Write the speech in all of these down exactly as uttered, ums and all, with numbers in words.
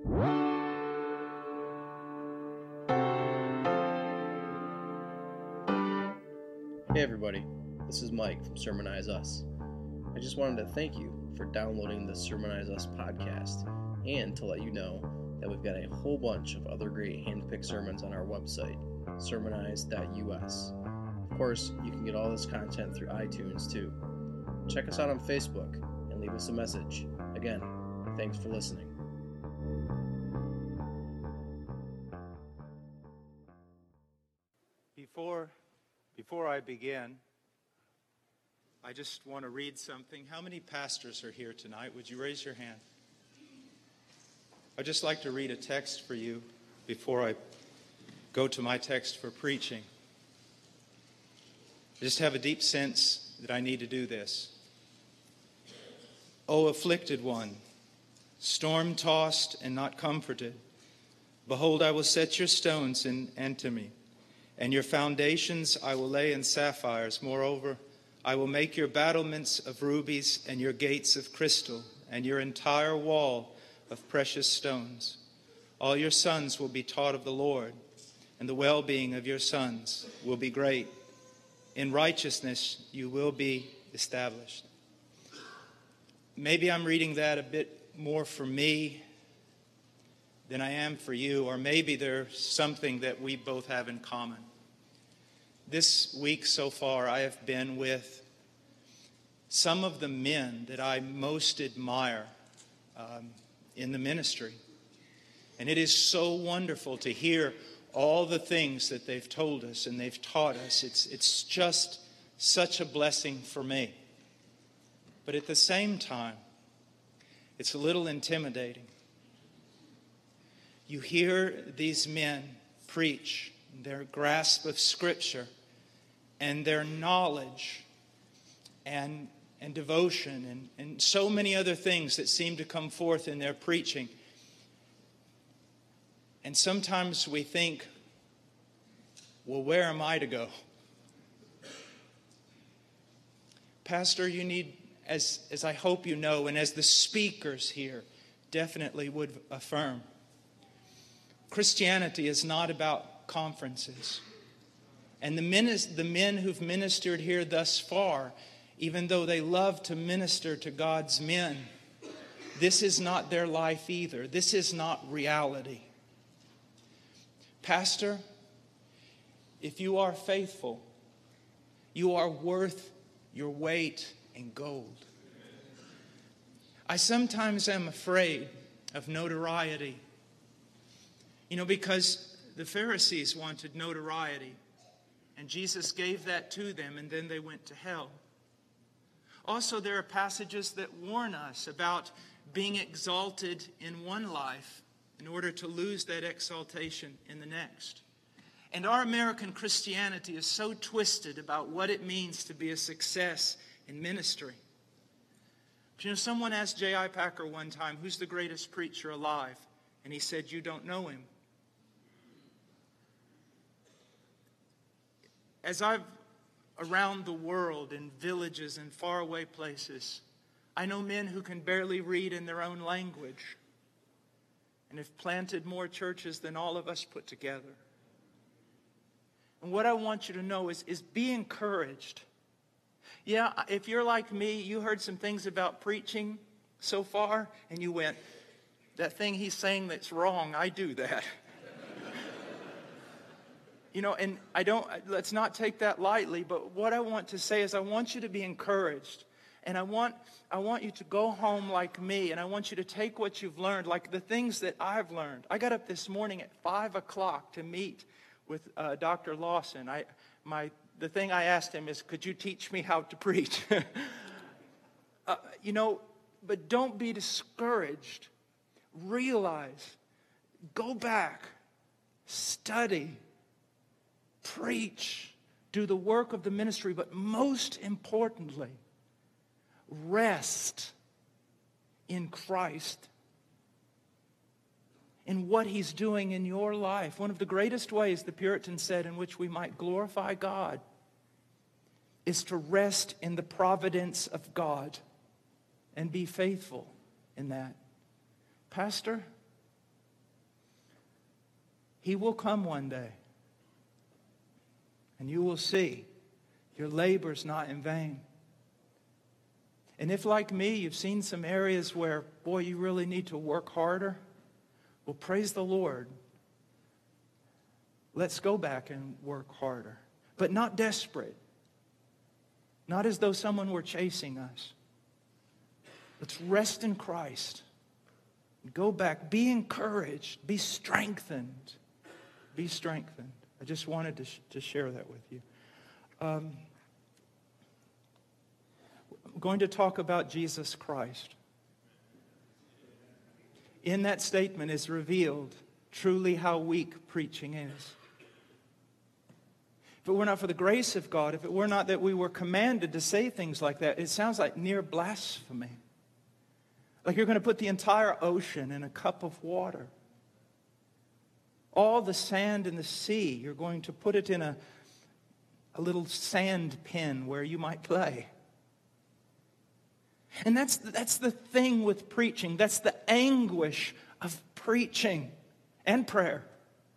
Hey everybody, this is Mike from Sermonize Us. I just wanted to thank you for downloading the Sermonize Us podcast and to let you know that we've got a whole bunch of other great hand-picked sermons on our website, sermonize dot U S. Of course, you can get all this content through iTunes too. Check us out on Facebook and leave us a message. Again, thanks for listening. Before, before I begin, I just want to read something. How many pastors are here tonight? Would you raise your hand? I'd just like to read a text for you before I go to my text for preaching. I just have a deep sense that I need to do this. O afflicted one, storm-tossed and not comforted, behold, I will set your stones in antimony, and your foundations I will lay in sapphires. Moreover, I will make your battlements of rubies and your gates of crystal, and your entire wall of precious stones. All your sons will be taught of the Lord, and the well-being of your sons will be great. In righteousness you will be established. Maybe I'm reading that a bit more for me than I am for you, or maybe there's something that we both have in common. This week so far, I have been with some of the men that I most admire um, in the ministry. And it is so wonderful to hear all the things that they've told us and they've taught us. It's, it's just such a blessing for me. But at the same time, it's a little intimidating. You hear these men preach, their grasp of Scripture and their knowledge and, and devotion and, and so many other things that seem to come forth in their preaching. And sometimes we think, well, where am I to go? Pastor, you need, as, as I hope you know, and as the speakers here definitely would affirm, Christianity is not about conferences. And the men, the men who've ministered here thus far, even though they love to minister to God's men, this is not their life either. This is not reality. Pastor, if you are faithful, you are worth your weight in gold. I sometimes am afraid of notoriety. You know, because the Pharisees wanted notoriety, and Jesus gave that to them, and then they went to hell. Also, there are passages that warn us about being exalted in one life in order to lose that exaltation in the next. And our American Christianity is so twisted about what it means to be a success in ministry. But you know, someone asked J I Packer one time, who's the greatest preacher alive? And he said, you don't know him. As I've around the world in villages and faraway places, I know men who can barely read in their own language and have planted more churches than all of us put together. And what I want you to know is, is be encouraged. Yeah, if you're like me, you heard some things about preaching so far, and you went, that thing he's saying that's wrong, I do that. You know, and I don't, let's not take that lightly, but what I want to say is I want you to be encouraged. And I want, I want you to go home like me, and I want you to take what you've learned, like the things that I've learned. I got up this morning at five o'clock to meet with uh, Doctor Lawson. I, my, the thing I asked him is, could you teach me how to preach? uh, you know, but don't be discouraged. Realize, go back, study, preach, do the work of the ministry, but most importantly, rest in Christ, in what He's doing in your life. One of the greatest ways, the Puritans said, in which we might glorify God is to rest in the providence of God and be faithful in that. Pastor, He will come one day. And you will see your labor's not in vain. And if, like me, you've seen some areas where, boy, you really need to work harder, well, praise the Lord. Let's go back and work harder. But not desperate. Not as though someone were chasing us. Let's rest in Christ. Go back. Be encouraged. Be strengthened. Be strengthened. I just wanted to, sh- to share that with you. Um, I'm going to talk about Jesus Christ. In that statement is revealed truly how weak preaching is. If it were not for the grace of God, if it were not that we were commanded to say things like that, it sounds like near blasphemy. Like you're going to put the entire ocean in a cup of water. All the sand in the sea, you're going to put it in a, a little sand pin where you might play. And that's, that's the thing with preaching. That's the anguish of preaching and prayer.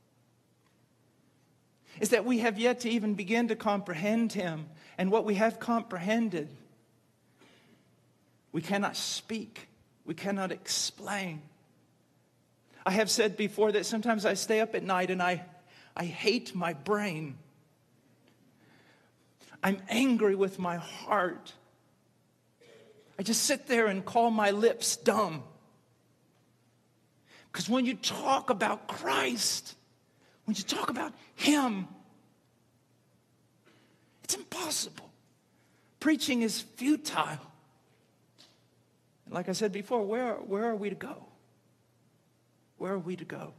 Is that we have yet to even begin to comprehend Him. And what we have comprehended, we cannot speak. We cannot explain. I have said before that sometimes I stay up at night and I, I hate my brain. I'm angry with my heart. I just sit there and call my lips dumb. Because when you talk about Christ, when you talk about Him, it's impossible. Preaching is futile. And like I said before, where, where are we to go? Where are we to go?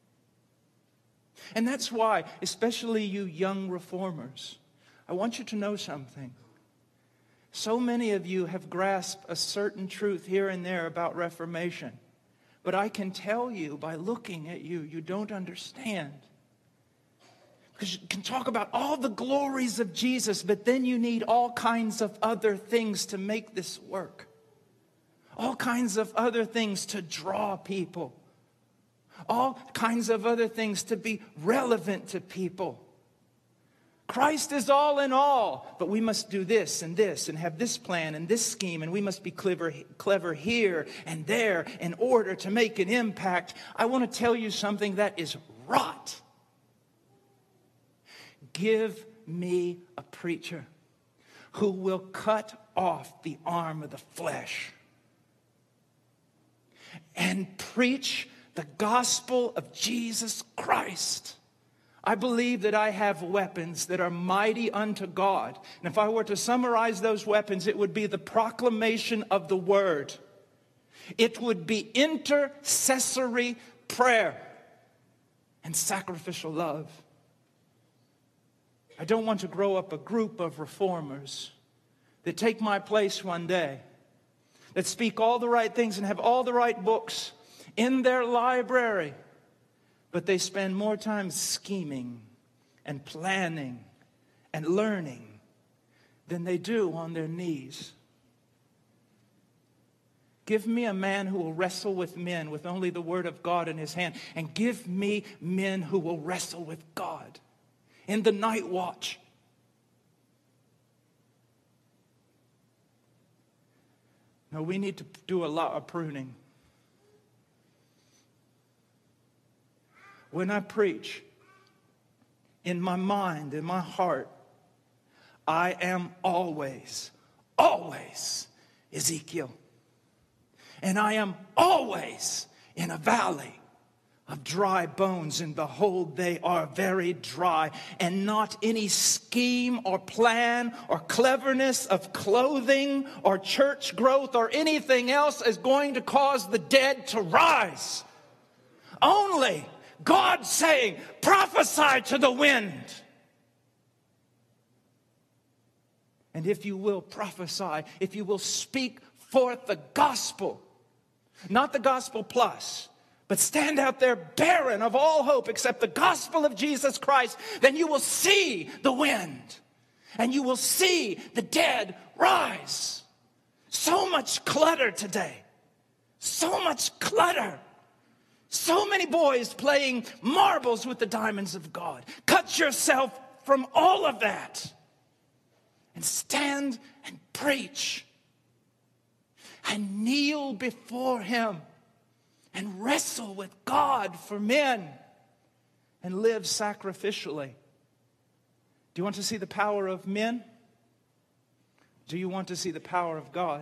And that's why, especially you young reformers, I want you to know something. So many of you have grasped a certain truth here and there about Reformation. But I can tell you by looking at you, you don't understand. Because you can talk about all the glories of Jesus, but then you need all kinds of other things to make this work. All kinds of other things to draw people. All kinds of other things to be relevant to people. Christ is all in all, but we must do this and this and have this plan and this scheme, and we must be clever, clever here and there in order to make an impact. I want to tell you something that is rot. Give me a preacher who will cut off the arm of the flesh and preach the gospel of Jesus Christ. I believe that I have weapons that are mighty unto God. And if I were to summarize those weapons, it would be the proclamation of the word. It would be intercessory prayer and sacrificial love. I don't want to grow up a group of reformers that take my place one day, that speak all the right things and have all the right books in their library, but they spend more time scheming and planning and learning than they do on their knees. Give me a man who will wrestle with men with only the word of God in his hand, and give me men who will wrestle with God in the night watch. No, we need to do a lot of pruning. When I preach, in my mind, in my heart, I am always, always Ezekiel. And I am always in a valley of dry bones, and behold, they are very dry. And not any scheme or plan or cleverness of clothing or church growth or anything else is going to cause the dead to rise. Only God saying, prophesy to the wind. And if you will prophesy, if you will speak forth the gospel, not the gospel plus, but stand out there barren of all hope except the gospel of Jesus Christ, then you will see the wind. And you will see the dead rise. So much clutter today. So much clutter. So many boys playing marbles with the diamonds of God. Cut yourself from all of that and stand and preach and kneel before him and wrestle with God for men and live sacrificially. Do you want to see the power of men? Do you want to see the power of God?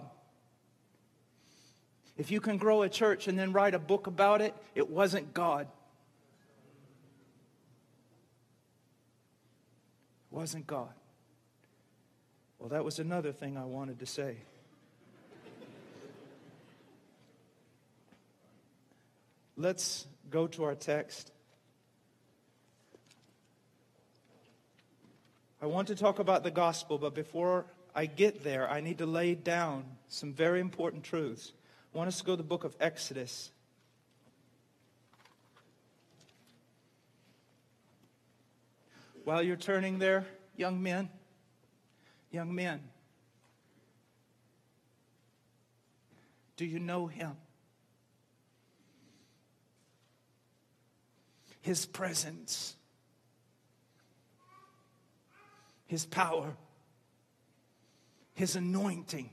If you can grow a church and then write a book about it, it wasn't God. It wasn't God. Well, that was another thing I wanted to say. Let's go to our text. I want to talk about the gospel, but before I get there, I need to lay down some very important truths. I want us to go to the book of Exodus. While you're turning there, young men, young men, do you know him? His presence, his power, his anointing.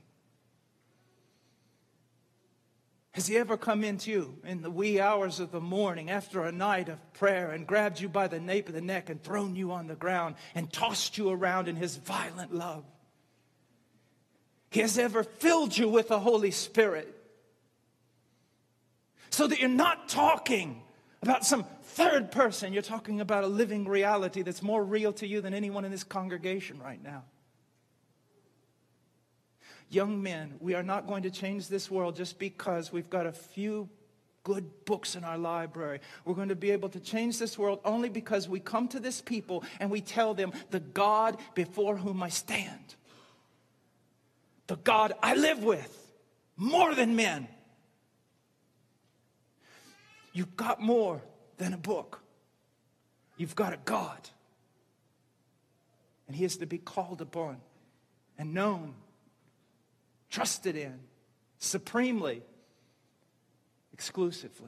Has he ever come into you in the wee hours of the morning after a night of prayer and grabbed you by the nape of the neck and thrown you on the ground and tossed you around in his violent love? He has ever filled you with the Holy Spirit so that you're not talking about some third person. You're talking about a living reality that's more real to you than anyone in this congregation right now. Young men, we are not going to change this world just because we've got a few good books in our library. We're going to be able to change this world only because we come to this people and we tell them the God before whom I stand. The God I live with more than men. You've got more than a book. You've got a God. And he is to be called upon and known, trusted in, supremely, exclusively.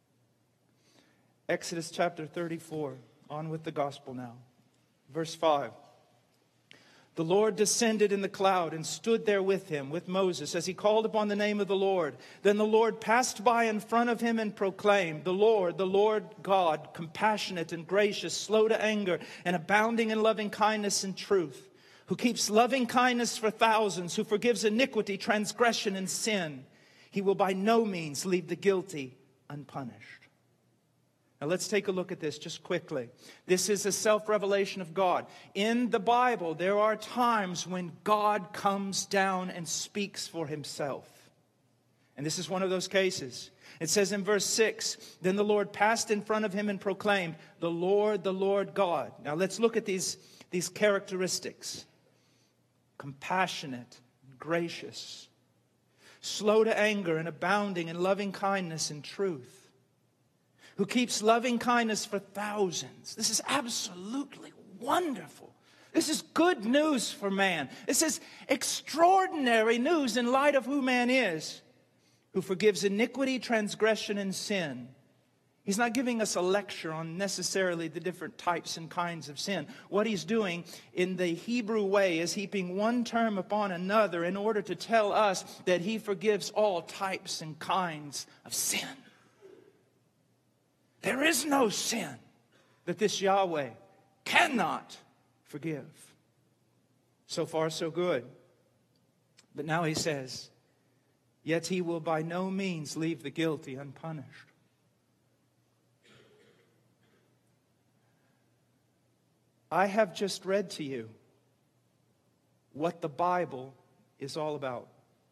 Exodus chapter thirty-four, on with the gospel now. Verse five. The Lord descended in the cloud and stood there with him, with Moses, as he called upon the name of the Lord. Then the Lord passed by in front of him and proclaimed, The Lord, the Lord God, compassionate and gracious, slow to anger, and abounding in loving kindness and truth, who keeps loving kindness for thousands, who forgives iniquity, transgression, and sin. He will by no means leave the guilty unpunished. Now let's take a look at this just quickly. This is a self-revelation of God. In the Bible, there are times when God comes down and speaks for himself. And this is one of those cases. It says in verse six, Then the Lord passed in front of him and proclaimed, The Lord, the Lord God. Now let's look at these, these characteristics. Compassionate, gracious, slow to anger and abounding in loving kindness and truth, who keeps loving kindness for thousands. This is absolutely wonderful. This is good news for man. This is extraordinary news in light of who man is, who forgives iniquity, transgression, and sin. He's not giving us a lecture on necessarily the different types and kinds of sin. What he's doing in the Hebrew way is heaping one term upon another in order to tell us that he forgives all types and kinds of sin. There is no sin that this Yahweh cannot forgive. So far, so good. But now he says, Yet he will by no means leave the guilty unpunished. I have just read to you what the Bible is all about.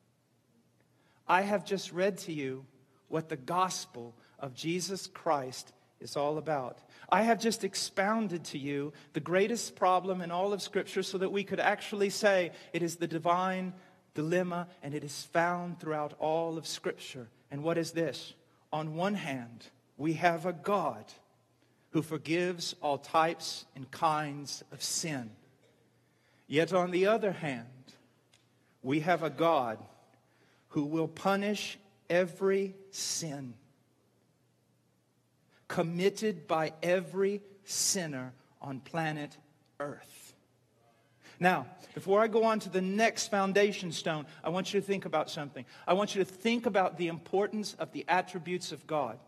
I have just read to you what the gospel of Jesus Christ is all about. I have just expounded to you the greatest problem in all of Scripture so that we could actually say it is the divine dilemma and it is found throughout all of Scripture. And what is this? On one hand, we have a God who forgives all types and kinds of sin. Yet on the other hand, we have a God who will punish every sin. committed by every sinner on planet Earth. Now, before I go on to the next foundation stone, I want you to think about something. I want you to think about the importance of the attributes of God.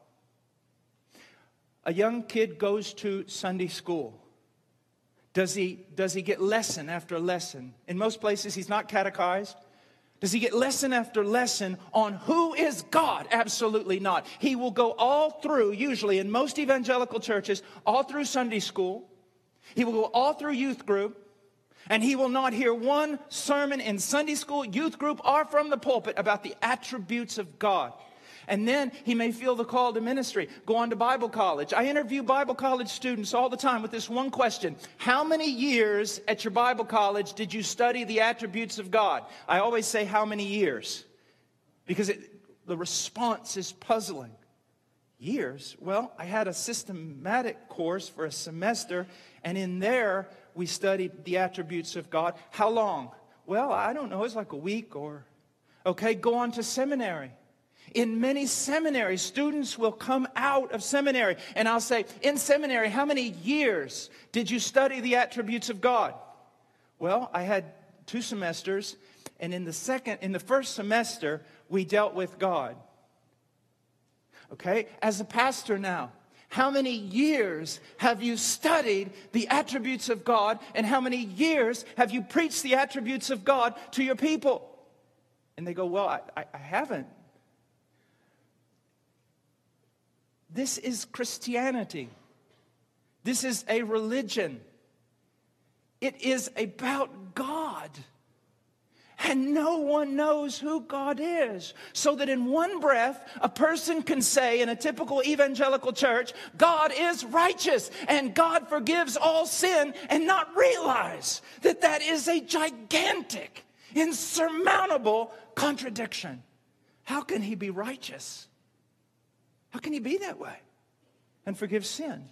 A young kid goes to Sunday school. Does he, does he get lesson after lesson? In most places, he's not catechized. Does he get lesson after lesson on who is God? Absolutely not. He will go all through, usually in most evangelical churches, all through Sunday school. He will go all through youth group. And he will not hear one sermon in Sunday school, youth group, or from the pulpit about the attributes of God. And then he may feel the call to ministry, go on to Bible college. I interview Bible college students all the time with this one question. How many years at your Bible college did you study the attributes of God? I always say how many years, because it, the response is puzzling. Years? Well, I had a systematic course for a semester, and in there we studied the attributes of God. How long? Well, I don't know. It's like a week or... Okay, go on to seminary. In many seminaries, students will come out of seminary, and I'll say, in seminary, how many years did you study the attributes of God? Well, I had two semesters, and in the second, in the first semester, we dealt with God. Okay, as a pastor now, how many years have you studied the attributes of God, and how many years have you preached the attributes of God to your people? And they go, well, I, I, I haven't. This is Christianity. This is a religion. It is about God. And no one knows who God is. So that in one breath, a person can say in a typical evangelical church, God is righteous and God forgives all sin, and not realize that that is a gigantic, insurmountable contradiction. How can he be righteous? How can he be that way and forgive sin?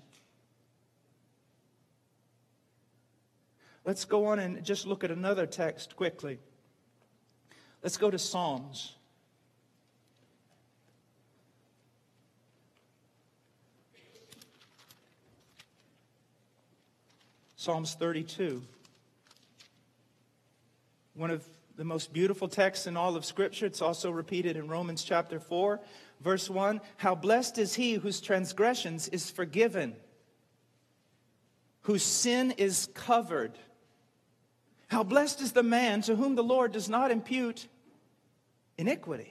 Let's go on and just look at another text quickly. Let's go to Psalms. Psalms thirty-two. One of the most beautiful texts in all of Scripture. It's also repeated in Romans chapter four, verse one. How blessed is he whose transgressions is forgiven, whose sin is covered. How blessed is the man to whom the Lord does not impute iniquity.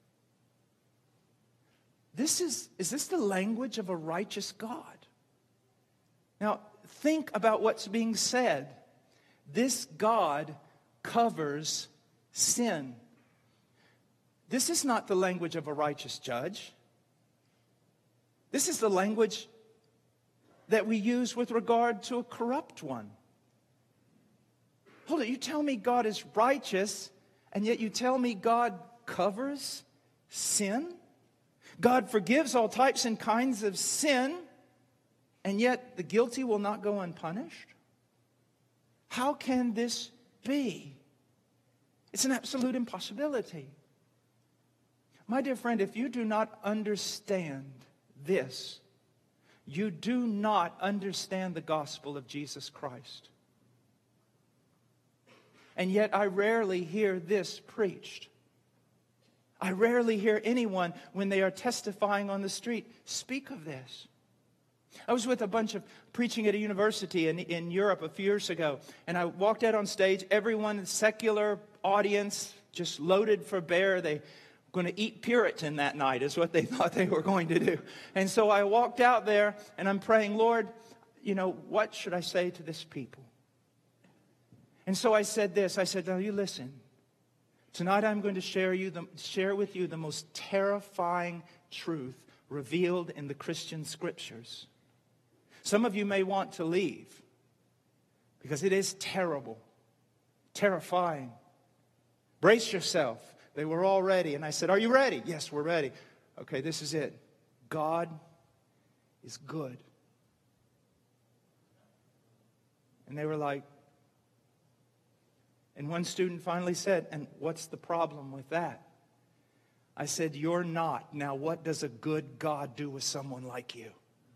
This is, is this the language of a righteous God? Now, think about what's being said. This God covers sin. This is not the language of a righteous judge. This is the language that we use with regard to a corrupt one. Hold it, you tell me God is righteous, and yet you tell me God covers sin? God forgives all types and kinds of sin, and yet the guilty will not go unpunished? How can this be? It's an absolute impossibility. My dear friend, if you do not understand this, you do not understand the gospel of Jesus Christ. And yet I rarely hear this preached. I rarely hear anyone, when they are testifying on the street, speak of this. I was with a bunch of preaching at a university in, in Europe a few years ago, and I walked out on stage. Everyone, secular audience, just loaded for bear. They were going to eat Puritan that night is what they thought they were going to do. And so I walked out there, and I'm praying, Lord, you know, what should I say to this people? And so I said this. I said, now you listen. Tonight I'm going to share you the, share with you the most terrifying truth revealed in the Christian scriptures. Some of you may want to leave because it is terrible, terrifying. Brace yourself. They were all ready. And I said, are you ready? Yes, we're ready. Okay, this is it. God is good. And they were like, and one student finally said, and what's the problem with that? I said, you're not. Now, what does a good God do with someone like you?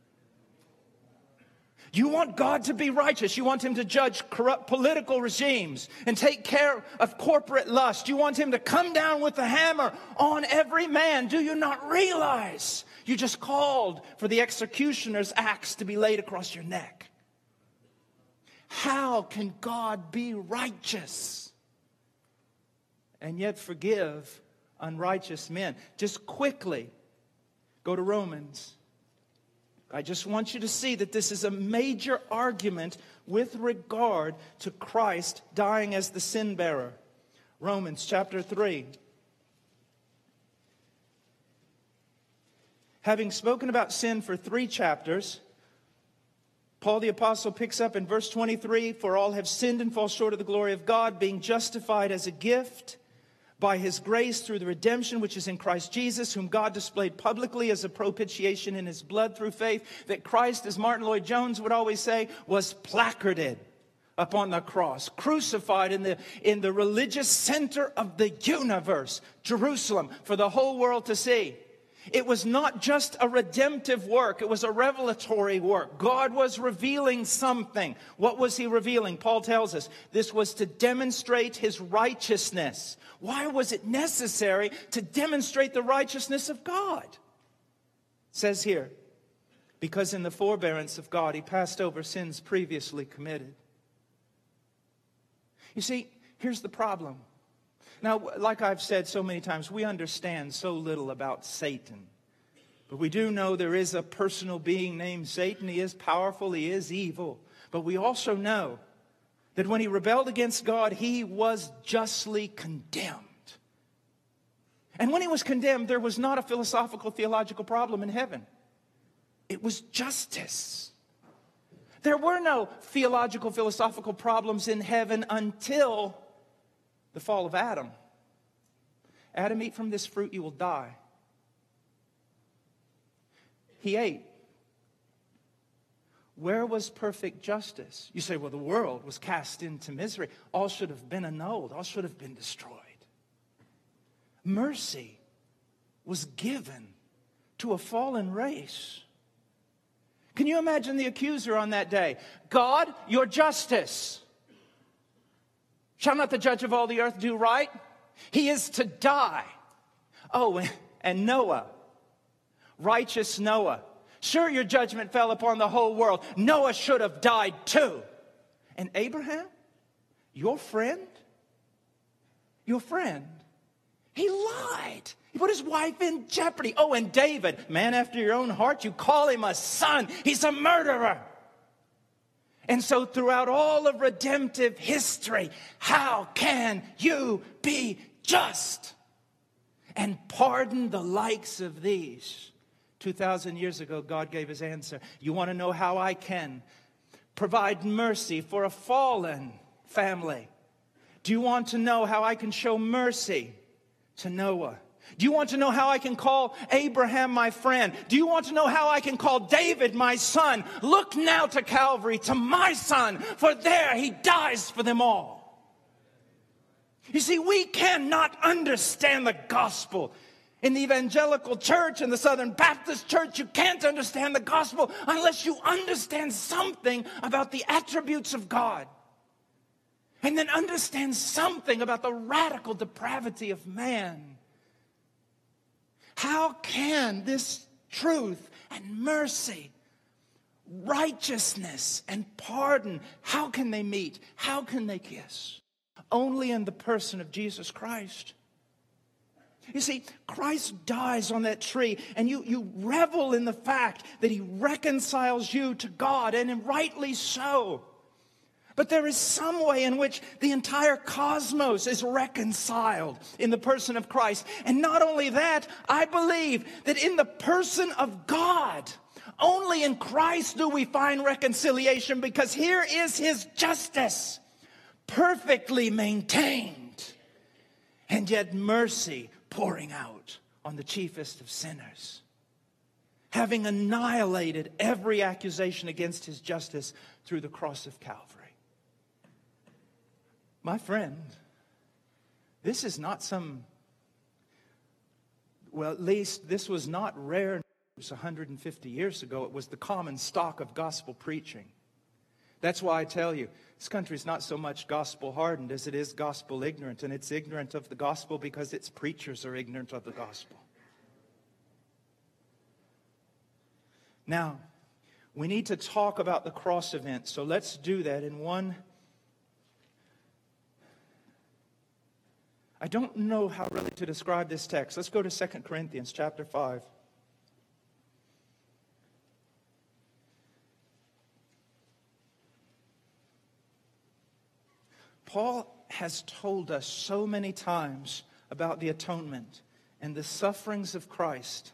You want God to be righteous. You want him to judge corrupt political regimes and take care of corporate lust. You want him to come down with the hammer on every man. Do you not realize you just called for the executioner's axe to be laid across your neck? How can God be righteous and yet forgive unrighteous men? Just quickly go to Romans. I just want you to see that this is a major argument with regard to Christ dying as the sin bearer. Romans chapter three. Having spoken about sin for three chapters, Paul the Apostle picks up in verse twenty-three, for all have sinned and fall short of the glory of God, being justified as a gift by his grace through the redemption which is in Christ Jesus, whom God displayed publicly as a propitiation in his blood through faith, that Christ, as Martin Lloyd-Jones would always say, was placarded upon the cross, crucified in the, in the religious center of the universe, Jerusalem, for the whole world to see. It was not just a redemptive work. It was a revelatory work. God was revealing something. What was he revealing? Paul tells us this was to demonstrate his righteousness. Why was it necessary to demonstrate the righteousness of God? It says here, because in the forbearance of God, he passed over sins previously committed. You see, here's the problem. Now, like I've said so many times, we understand so little about Satan. But we do know there is a personal being named Satan. He is powerful. He is evil. But we also know that when he rebelled against God, he was justly condemned. And when he was condemned, there was not a philosophical, theological problem in heaven. It was justice. There were no theological, philosophical problems in heaven until the fall of Adam. Adam, eat from this fruit, you will die. He ate. Where was perfect justice? You say, well, the world was cast into misery. All should have been annulled. All should have been destroyed. Mercy was given to a fallen race. Can you imagine the accuser on that day? God, your justice. Shall not the judge of all the earth do right? He is to die. Oh, and Noah, righteous Noah. Sure, your judgment fell upon the whole world. Noah should have died too. And Abraham, your friend, your friend, he lied. He put his wife in jeopardy. Oh, and David, man after your own heart, you call him a son. He's a murderer. And so throughout all of redemptive history, how can you be just and pardon the likes of these? two thousand years ago, God gave his answer. You want to know how I can provide mercy for a fallen family? Do you want to know how I can show mercy to Noah? Do you want to know how I can call Abraham my friend? Do you want to know how I can call David my son? Look now to Calvary, to my son, for there he dies for them all. You see, we cannot understand the gospel. In the evangelical church, in the Southern Baptist church, you can't understand the gospel unless you understand something about the attributes of God. And then understand something about the radical depravity of man. How can this truth and mercy, righteousness and pardon, how can they meet? How can they kiss? Only in the person of Jesus Christ. You see, Christ dies on that tree, and you, you revel in the fact that he reconciles you to God, and rightly so. But there is some way in which the entire cosmos is reconciled in the person of Christ. And not only that, I believe that in the person of God, only in Christ do we find reconciliation, because here is his justice, perfectly maintained, and yet mercy pouring out on the chiefest of sinners, having annihilated every accusation against his justice through the cross of Calvary. My friend, this is not some, well, at least this was not rare news one hundred fifty years ago. It was the common stock of gospel preaching. That's why I tell you, this country is not so much gospel hardened as it is gospel ignorant. And it's ignorant of the gospel because its preachers are ignorant of the gospel. Now, we need to talk about the cross event. So let's do that in one. I don't know how really to describe this text. Let's go to Second Corinthians chapter five. Paul has told us so many times about the atonement and the sufferings of Christ.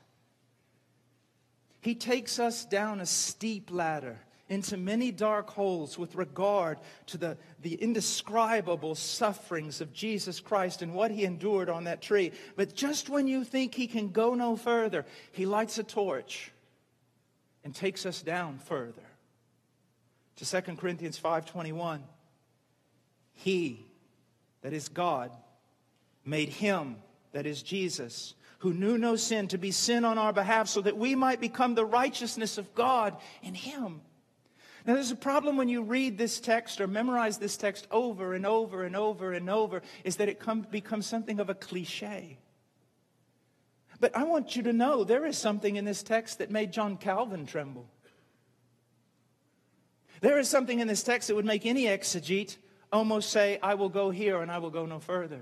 He takes us down a steep ladder into many dark holes with regard to the, the indescribable sufferings of Jesus Christ and what He endured on that tree. But just when you think He can go no further, He lights a torch and takes us down further. To Second Corinthians five twenty-one. He, that is God, made Him, that is Jesus, who knew no sin, to be sin on our behalf, so that we might become the righteousness of God in Him. Now, there's a problem when you read this text or memorize this text over and over and over and over, is that it come, becomes something of a cliche. But I want you to know there is something in this text that made John Calvin tremble. There is something in this text that would make any exegete almost say, I will go here and I will go no further.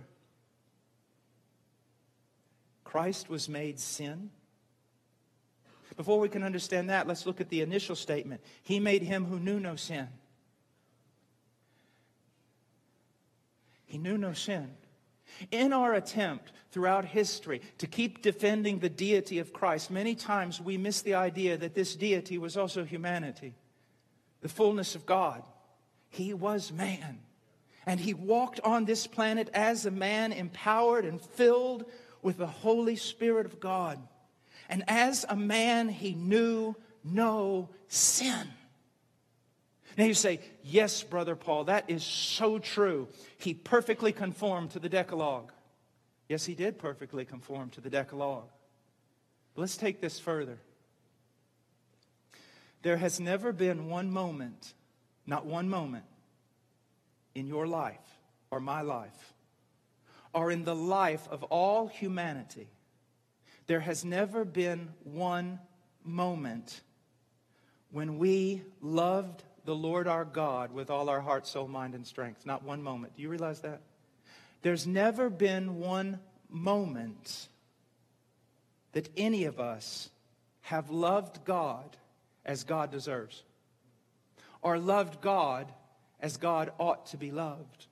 Christ was made sin. Before we can understand that, let's look at the initial statement. He made Him who knew no sin. He knew no sin. In our attempt throughout history to keep defending the deity of Christ, many times we miss the idea that this deity was also humanity, the fullness of God. He was man. And He walked on this planet as a man, empowered and filled with the Holy Spirit of God. And as a man, He knew no sin. Now you say, yes, Brother Paul, that is so true. He perfectly conformed to the Decalogue. Yes, He did perfectly conform to the Decalogue. But let's take this further. There has never been one moment, not one moment, in your life or my life or in the life of all humanity, there has never been one moment when we loved the Lord our God with all our heart, soul, mind, and strength. Not one moment. Do you realize that? There's never been one moment that any of us have loved God as God deserves, or loved God as God ought to be loved.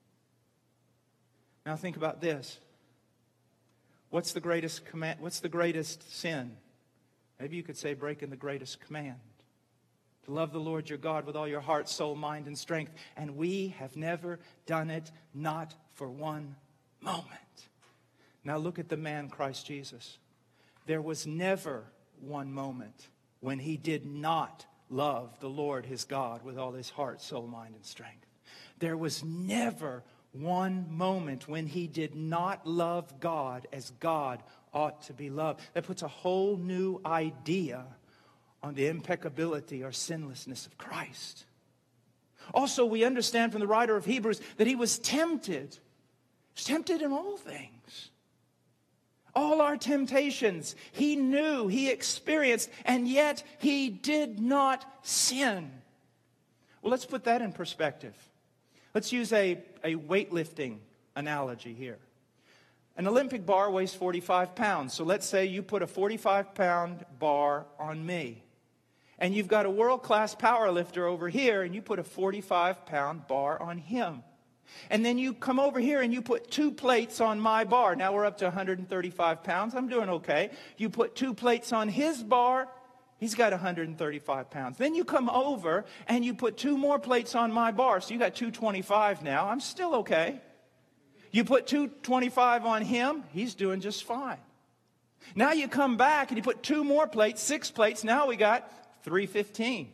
Now think about this. What's the greatest command? What's the greatest sin? Maybe you could say breaking the greatest command. To love the Lord your God with all your heart, soul, mind, and strength. And we have never done it, not for one moment. Now look at the man Christ Jesus. There was never one moment when He did not love the Lord his God with all his heart, soul, mind, and strength. There was never one moment when He did not love God as God ought to be loved. That puts a whole new idea on the impeccability or sinlessness of Christ. Also, we understand from the writer of Hebrews that He was tempted. He was tempted in all things. All our temptations, He knew, He experienced, and yet He did not sin. Well, let's put that in perspective. Let's use a, a weightlifting analogy here. An Olympic bar weighs forty-five pounds. So let's say you put a forty-five pound bar on me. And you've got a world-class power lifter over here, and you put a forty-five pound bar on him. And then you come over here and you put two plates on my bar. Now we're up to one hundred thirty-five pounds. I'm doing okay. You put two plates on his bar. He's got one hundred thirty-five pounds. Then you come over and you put two more plates on my bar. So you got two hundred twenty-five now. I'm still okay. You put two hundred twenty-five on him. He's doing just fine. Now you come back and you put two more plates, six plates. Now we got three hundred fifteen.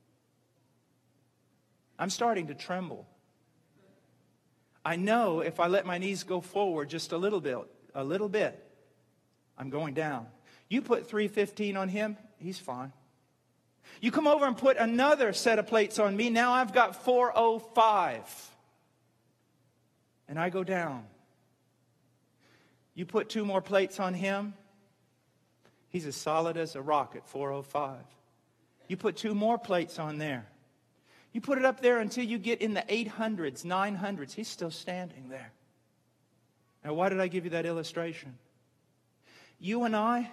I'm starting to tremble. I know if I let my knees go forward just a little bit, a little bit, I'm going down. You put three hundred fifteen on him, he's fine. You come over and put another set of plates on me. Now I've got four oh five. And I go down. You put two more plates on him. He's as solid as a rock at four oh five. You put two more plates on there. You put it up there until you get in the eight hundreds, nine hundreds. He's still standing there. Now, why did I give you that illustration? You and I,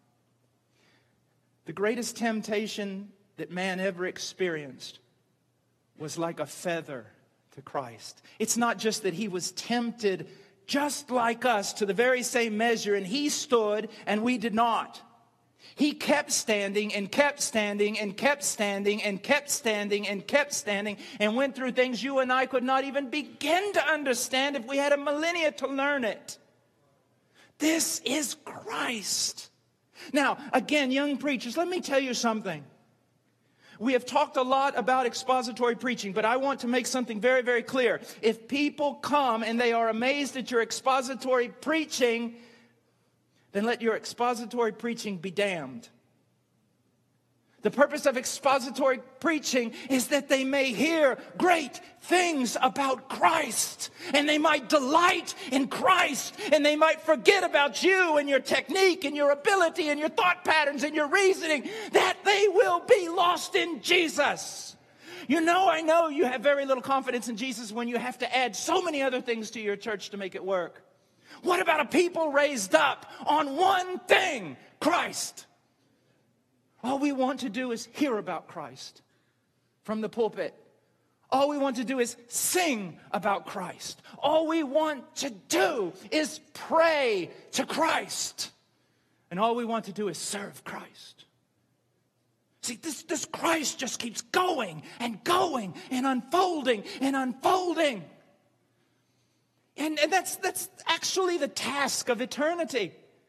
the greatest temptation that man ever experienced was like a feather to Christ. It's not just that he was tempted just like us to the very same measure, and he stood and we did not. He kept standing and kept standing and kept standing and kept standing and kept standing and went through things you and I could not even begin to understand if we had a millennia to learn it. This is Christ. Now, again, young preachers, let me tell you something. We have talked a lot about expository preaching, but I want to make something very, very clear. If people come and they are amazed at your expository preaching, then let your expository preaching be damned. The purpose of expository preaching is that they may hear great things about Christ, and they might delight in Christ, and they might forget about you and your technique and your ability and your thought patterns and your reasoning, that they will be lost in Jesus. You know, I know you have very little confidence in Jesus when you have to add so many other things to your church to make it work. What about a people raised up on one thing, Christ? All we want to do is hear about Christ from the pulpit. All we want to do is sing about Christ. All we want to do is pray to Christ. And all we want to do is serve Christ. See, this, this Christ just keeps going and going and unfolding and unfolding. And, and that's, that's actually the task of eternity.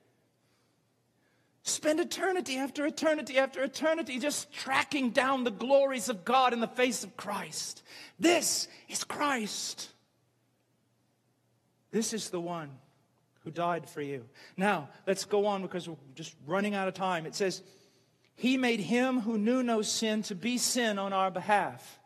Spend eternity after eternity after eternity just tracking down the glories of God in the face of Christ. This is Christ. This is the one who died for you. Now, let's go on because we're just running out of time. It says, He made him who knew no sin to be sin on our behalf.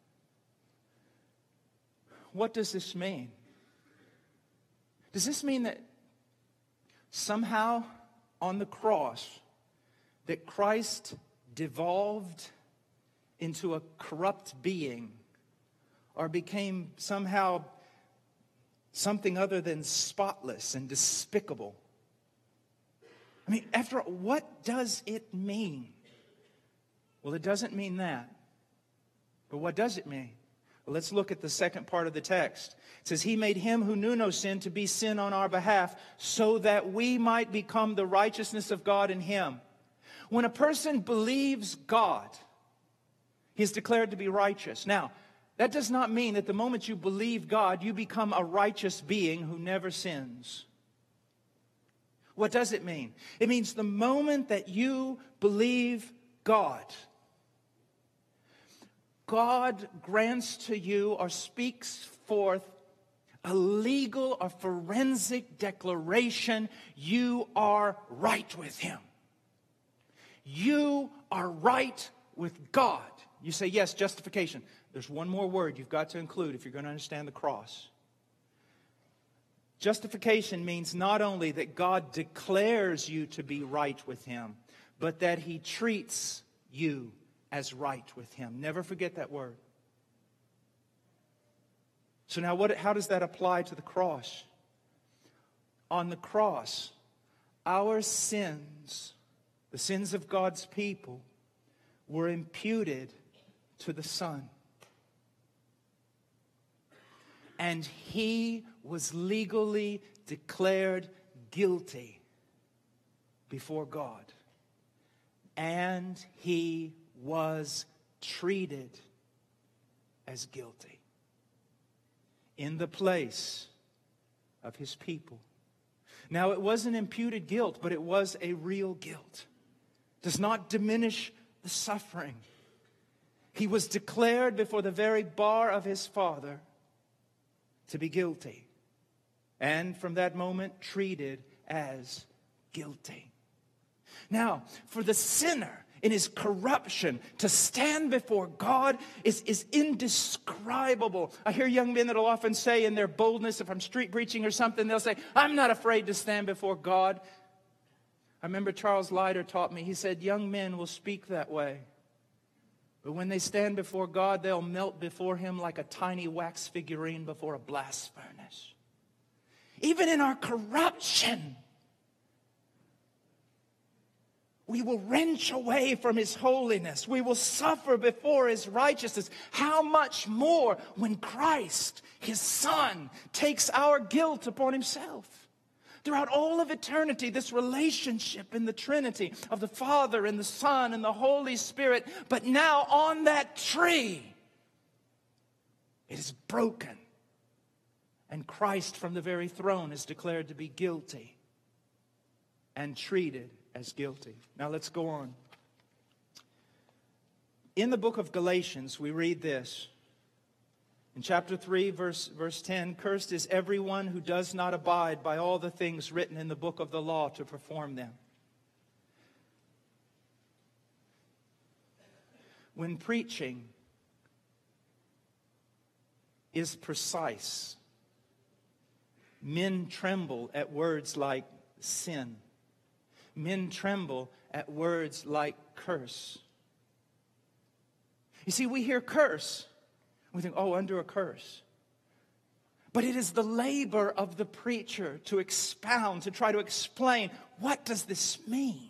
What does this mean? Does this mean that somehow on the cross that Christ devolved into a corrupt being or became somehow something other than spotless and despicable? I mean, after all, what does it mean? Well, it doesn't mean that. But what does it mean? Well, let's look at the second part of the text. It says, He made him who knew no sin to be sin on our behalf, so that we might become the righteousness of God in him. When a person believes God, he is declared to be righteous. Now, that does not mean that the moment you believe God, you become a righteous being who never sins. What does it mean? It means the moment that you believe God, God grants to you or speaks forth a legal or forensic declaration. You are right with Him. You are right with God. You say, yes, justification. There's one more word you've got to include if you're going to understand the cross. Justification means not only that God declares you to be right with Him, but that He treats you as right with Him. Never forget that word. So now what, how does that apply to the cross? On the cross, our sins, the sins of God's people, were imputed to the Son. And He was legally declared guilty before God. And He was treated as guilty in the place of His people. Now, it wasn't imputed guilt, but it was a real guilt. It does not diminish the suffering. He was declared before the very bar of His Father to be guilty, and from that moment treated as guilty. Now, for the sinner, in his corruption, to stand before God is, is indescribable. I hear young men that will often say in their boldness, if I'm street preaching or something, they'll say, I'm not afraid to stand before God. I remember Charles Leiter taught me, he said, young men will speak that way. But when they stand before God, they'll melt before him like a tiny wax figurine before a blast furnace. Even in our corruption, we will wrench away from his holiness. We will suffer before his righteousness. How much more when Christ, his Son, takes our guilt upon himself? Throughout all of eternity, this relationship in the Trinity of the Father and the Son and the Holy Spirit. But now on that tree, it is broken. And Christ from the very throne is declared to be guilty and treated as guilty. Now let's go on. In the book of Galatians, we read this. In chapter three, verse, verse ten, cursed is everyone who does not abide by all the things written in the book of the law to perform them. When preaching is precise, men tremble at words like sin. Men tremble at words like curse. You see, we hear curse. We think, oh, under a curse. But it is the labor of the preacher to expound, to try to explain, what does this mean?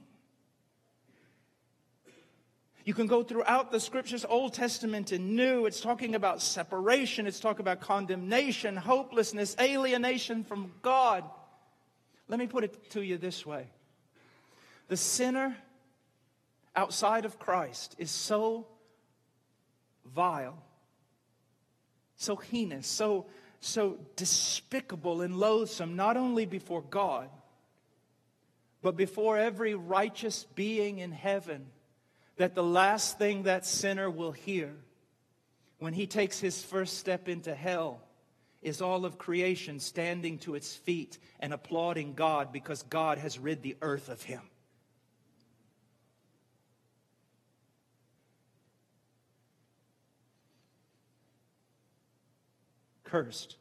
You can go throughout the Scriptures, Old Testament and New. It's talking about separation. It's talking about condemnation, hopelessness, alienation from God. Let me put it to you this way. The sinner outside of Christ is so vile, so heinous, so, so despicable and loathsome, not only before God, but before every righteous being in heaven, that the last thing that sinner will hear when he takes his first step into hell is all of creation standing to its feet and applauding God because God has rid the earth of him. Cursed.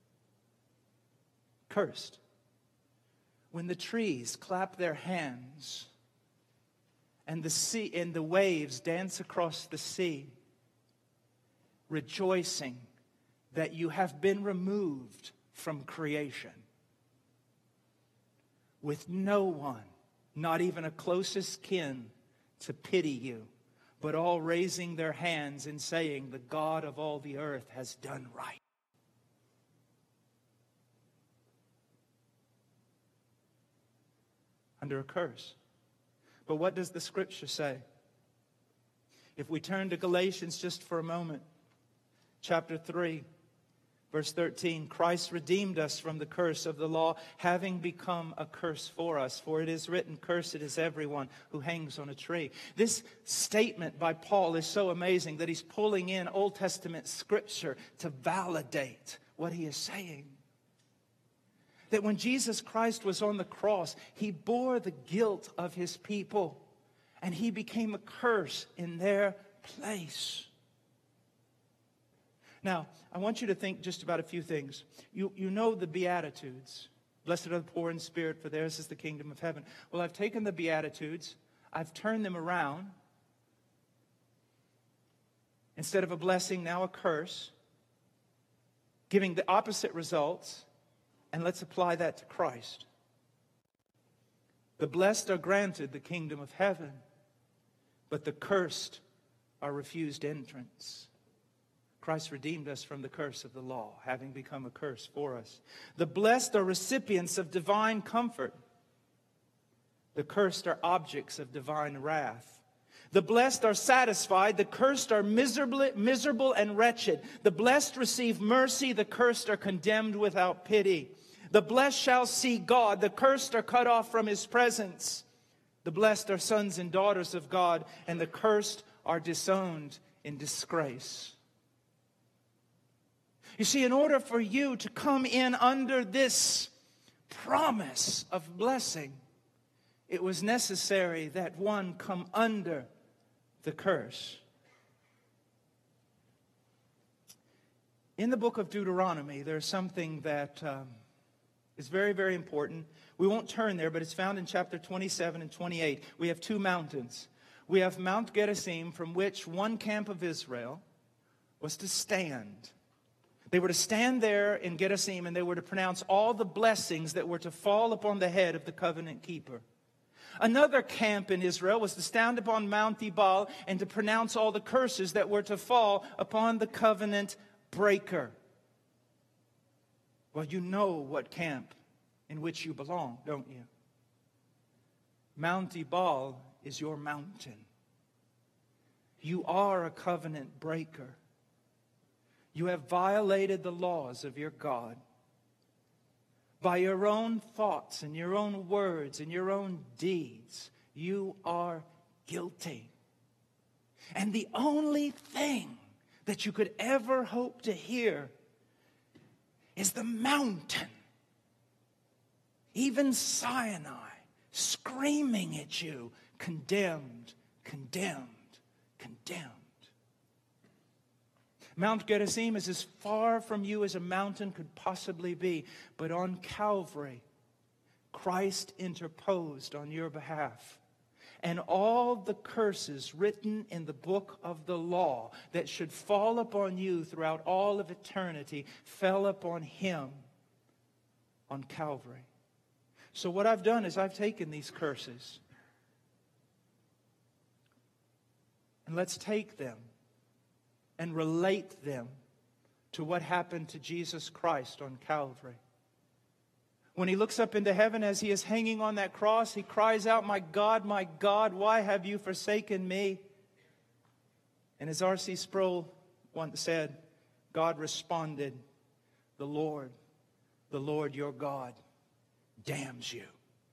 Cursed. When the trees clap their hands and the sea and the waves dance across the sea, rejoicing that you have been removed from creation, with no one, not even a closest kin, to pity you, but all raising their hands and saying, the God of all the earth has done right. Under a curse. But what does the Scripture say? If we turn to Galatians just for a moment, chapter three, verse thirteen, Christ redeemed us from the curse of the law, having become a curse for us. For it is written, cursed is everyone who hangs on a tree. This statement by Paul is so amazing that he's pulling in Old Testament Scripture to validate what he is saying. That when Jesus Christ was on the cross, he bore the guilt of his people, and he became a curse in their place. Now, I want you to think just about a few things. You, you know the Beatitudes. Blessed are the poor in spirit, for theirs is the kingdom of heaven. Well, I've taken the Beatitudes, I've turned them around. Instead of a blessing, now a curse, giving the opposite results. And let's apply that to Christ. The blessed are granted the kingdom of heaven, but the cursed are refused entrance. Christ redeemed us from the curse of the law, having become a curse for us. The blessed are recipients of divine comfort. The cursed are objects of divine wrath. The blessed are satisfied. The cursed are miserable, miserable and wretched. The blessed receive mercy. The cursed are condemned without pity. The blessed shall see God. The cursed are cut off from his presence. The blessed are sons and daughters of God, and the cursed are disowned in disgrace. You see, in order for you to come in under this promise of blessing, it was necessary that one come under the curse. In the book of Deuteronomy, there's something that um, is very, very important. We won't turn there, but it's found in chapter twenty-seven and twenty-eight. We have two mountains. We have Mount Gerizim, from which one camp of Israel was to stand. They were to stand there in Gerizim, and they were to pronounce all the blessings that were to fall upon the head of the covenant keeper. Another camp in Israel was to stand upon Mount Ebal and to pronounce all the curses that were to fall upon the covenant breaker. Well, you know what camp in which you belong, don't you? Mount Ebal is your mountain. You are a covenant breaker. You have violated the laws of your God. By your own thoughts and your own words and your own deeds, you are guilty. And the only thing that you could ever hope to hear is the mountain, even Sinai, screaming at you, condemned, condemned, condemned. Mount Gerizim is as far from you as a mountain could possibly be. But on Calvary, Christ interposed on your behalf. And all the curses written in the book of the law that should fall upon you throughout all of eternity fell upon Him on Calvary. So what I've done is I've taken these curses. And let's take them and relate them to what happened to Jesus Christ on Calvary. When He looks up into heaven as He is hanging on that cross, He cries out, "My God, my God, why have you forsaken me?" And as R C Sproul once said, God responded, "The Lord, the Lord your God, damns you."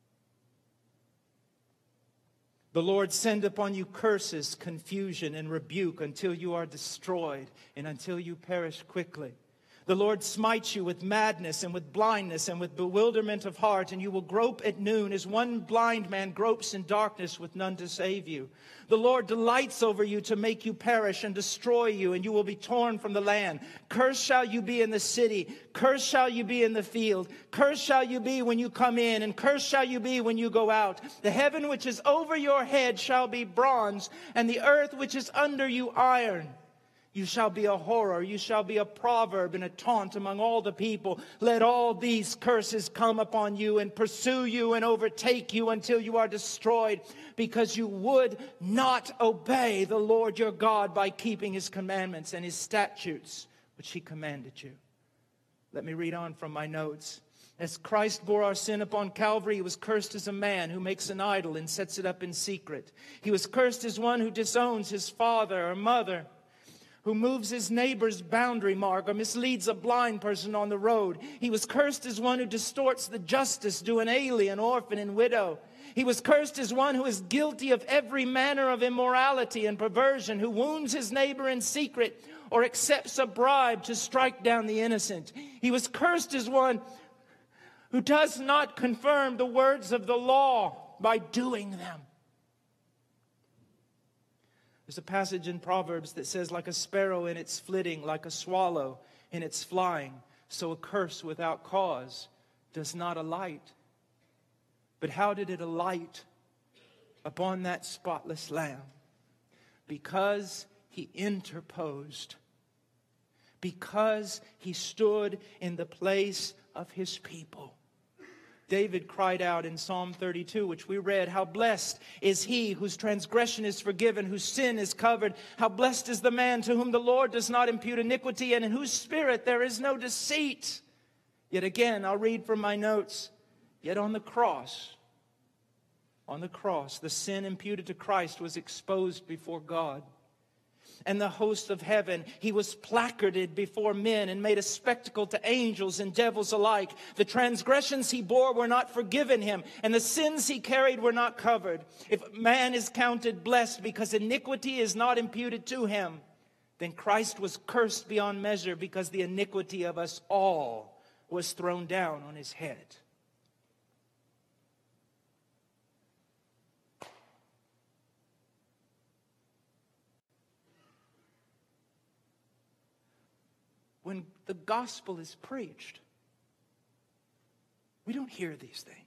The Lord send upon you curses, confusion, and rebuke until you are destroyed and until you perish quickly. The Lord smites you with madness and with blindness and with bewilderment of heart, and you will grope at noon as one blind man gropes in darkness with none to save you. The Lord delights over you to make you perish and destroy you, and you will be torn from the land. Cursed shall you be in the city. Cursed shall you be in the field. Cursed shall you be when you come in, and cursed shall you be when you go out. The heaven which is over your head shall be bronze, and the earth which is under you iron. You shall be a horror. You shall be a proverb and a taunt among all the people. Let all these curses come upon you and pursue you and overtake you until you are destroyed, because you would not obey the Lord your God by keeping His commandments and His statutes, which He commanded you. Let me read on from my notes. As Christ bore our sin upon Calvary, He was cursed as a man who makes an idol and sets it up in secret. He was cursed as one who disowns his father or mother, who moves his neighbor's boundary mark or misleads a blind person on the road. He was cursed as one who distorts the justice due an alien, orphan, and widow. He was cursed as one who is guilty of every manner of immorality and perversion, who wounds his neighbor in secret or accepts a bribe to strike down the innocent. He was cursed as one who does not confirm the words of the law by doing them. There's a passage in Proverbs that says, like a sparrow in its flitting, like a swallow in its flying, so a curse without cause does not alight. But how did it alight upon that spotless lamb? Because He interposed. Because He stood in the place of His people. David cried out in Psalm thirty-two, which we read, "How blessed is he whose transgression is forgiven, whose sin is covered. How blessed is the man to whom the Lord does not impute iniquity, and in whose spirit there is no deceit." Yet again, I'll read from my notes. Yet on the cross, on the cross, the sin imputed to Christ was exposed before God and the host of heaven. He was placarded before men and made a spectacle to angels and devils alike. The transgressions He bore were not forgiven Him, and the sins He carried were not covered. If man is counted blessed because iniquity is not imputed to him, then Christ was cursed beyond measure, because the iniquity of us all was thrown down on His head. when the gospel is preached, we don't hear these things.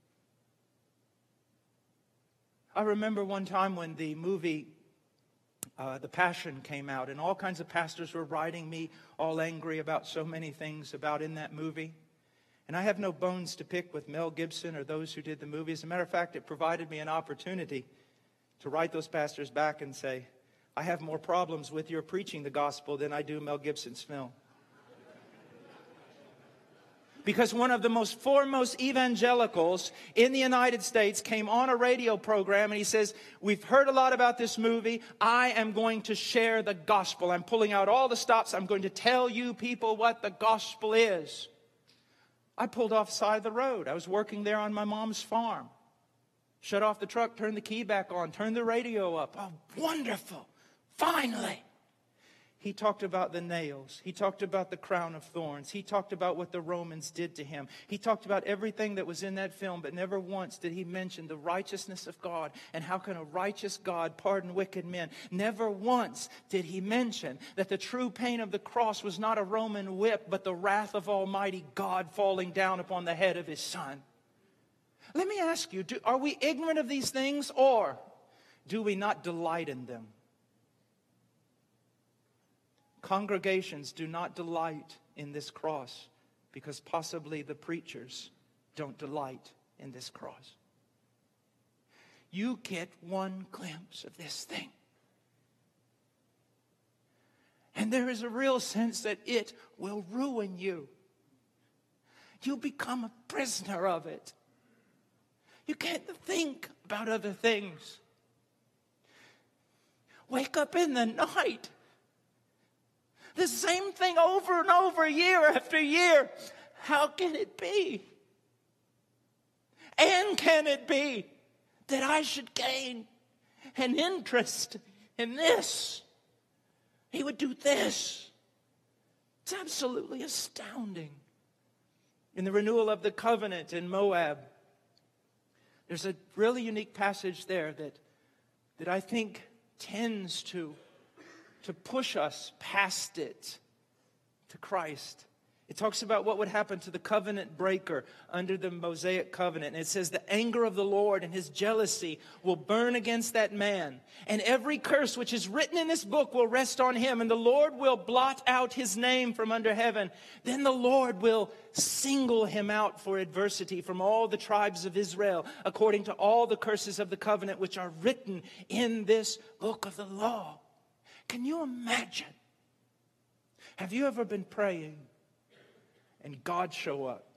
I remember one time when the movie uh, The Passion came out, and all kinds of pastors were writing me all angry about so many things about in that movie. And I have no bones to pick with Mel Gibson or those who did the movie. As a matter of fact, it provided me an opportunity to write those pastors back and say, I have more problems with your preaching the gospel than I do Mel Gibson's film. Because one of the most foremost evangelicals in the United States came on a radio program and he says, we've heard a lot about this movie. I am going to share the gospel. I'm pulling out all the stops. I'm going to tell you people what the gospel is. I pulled off the side of the road. I was working there on my mom's farm. Shut off the truck, turned the key back on, turned the radio up. Oh, wonderful. Finally. He talked about the nails. He talked about the crown of thorns. He talked about what the Romans did to him. He talked about everything that was in that film, but never once did he mention the righteousness of God and how can a righteous God pardon wicked men. Never once did he mention that the true pain of the cross was not a Roman whip, but the wrath of Almighty God falling down upon the head of his Son. Let me ask you, do, are we ignorant of these things, or do we not delight in them? Congregations do not delight in this cross because possibly the preachers don't delight in this cross. You get one glimpse of this thing, and there is a real sense that it will ruin you. You become a prisoner of it. You can't think about other things. Wake up in the night. The same thing over and over, year after year. How can it be? And can it be that I should gain an interest in this? He would do this. It's absolutely astounding. In the renewal of the covenant in Moab, there's a really unique passage there that, that I think tends to to push us past it to Christ. It talks about what would happen to the covenant breaker under the Mosaic covenant. And it says the anger of the Lord and his jealousy will burn against that man. And every curse which is written in this book will rest on him. And the Lord will blot out his name from under heaven. Then the Lord will single him out for adversity from all the tribes of Israel, according to all the curses of the covenant which are written in this book of the law. Can you imagine? Have you ever been praying and God show up?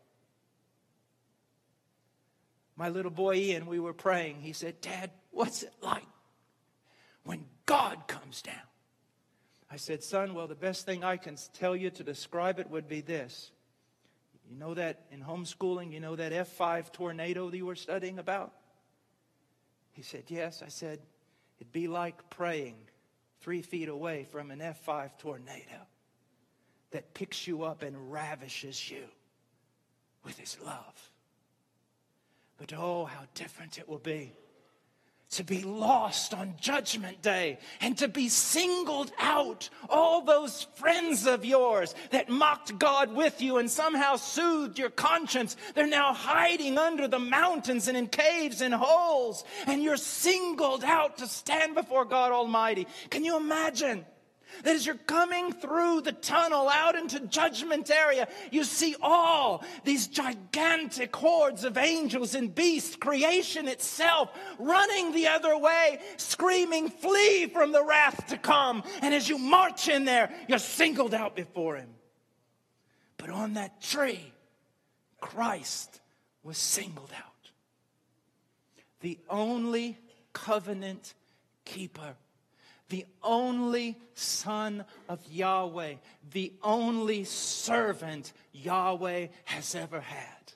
My little boy Ian, we were praying. He said, Dad, what's it like when God comes down? I said, son, well, the best thing I can tell you to describe it would be this. You know that in homeschooling, you know that F five tornado that you were studying about? He said, yes. I said, it'd be like praying three feet away from an F five tornado that picks you up and ravishes you with his love. But oh, how different it will be to be lost on Judgment Day and to be singled out. All those friends of yours that mocked God with you and somehow soothed your conscience, they're now hiding under the mountains and in caves and holes, and you're singled out to stand before God Almighty. Can you imagine that as you're coming through the tunnel out into judgment area, you see all these gigantic hordes of angels and beasts, creation itself, running the other way, screaming, flee from the wrath to come. And as you march in there, you're singled out before him. But on that tree, Christ was singled out. The only covenant keeper, the only Son of Yahweh, the only servant Yahweh has ever had.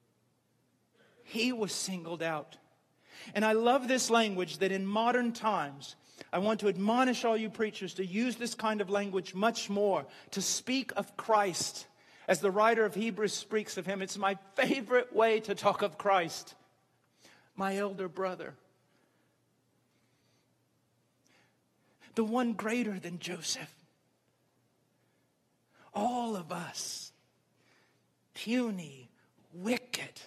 He was singled out. And I love this language that in modern times, I want to admonish all you preachers to use this kind of language much more, to speak of Christ. As the writer of Hebrews speaks of him, it's my favorite way to talk of Christ. My elder brother. The one greater than Joseph. all of us, puny, wicked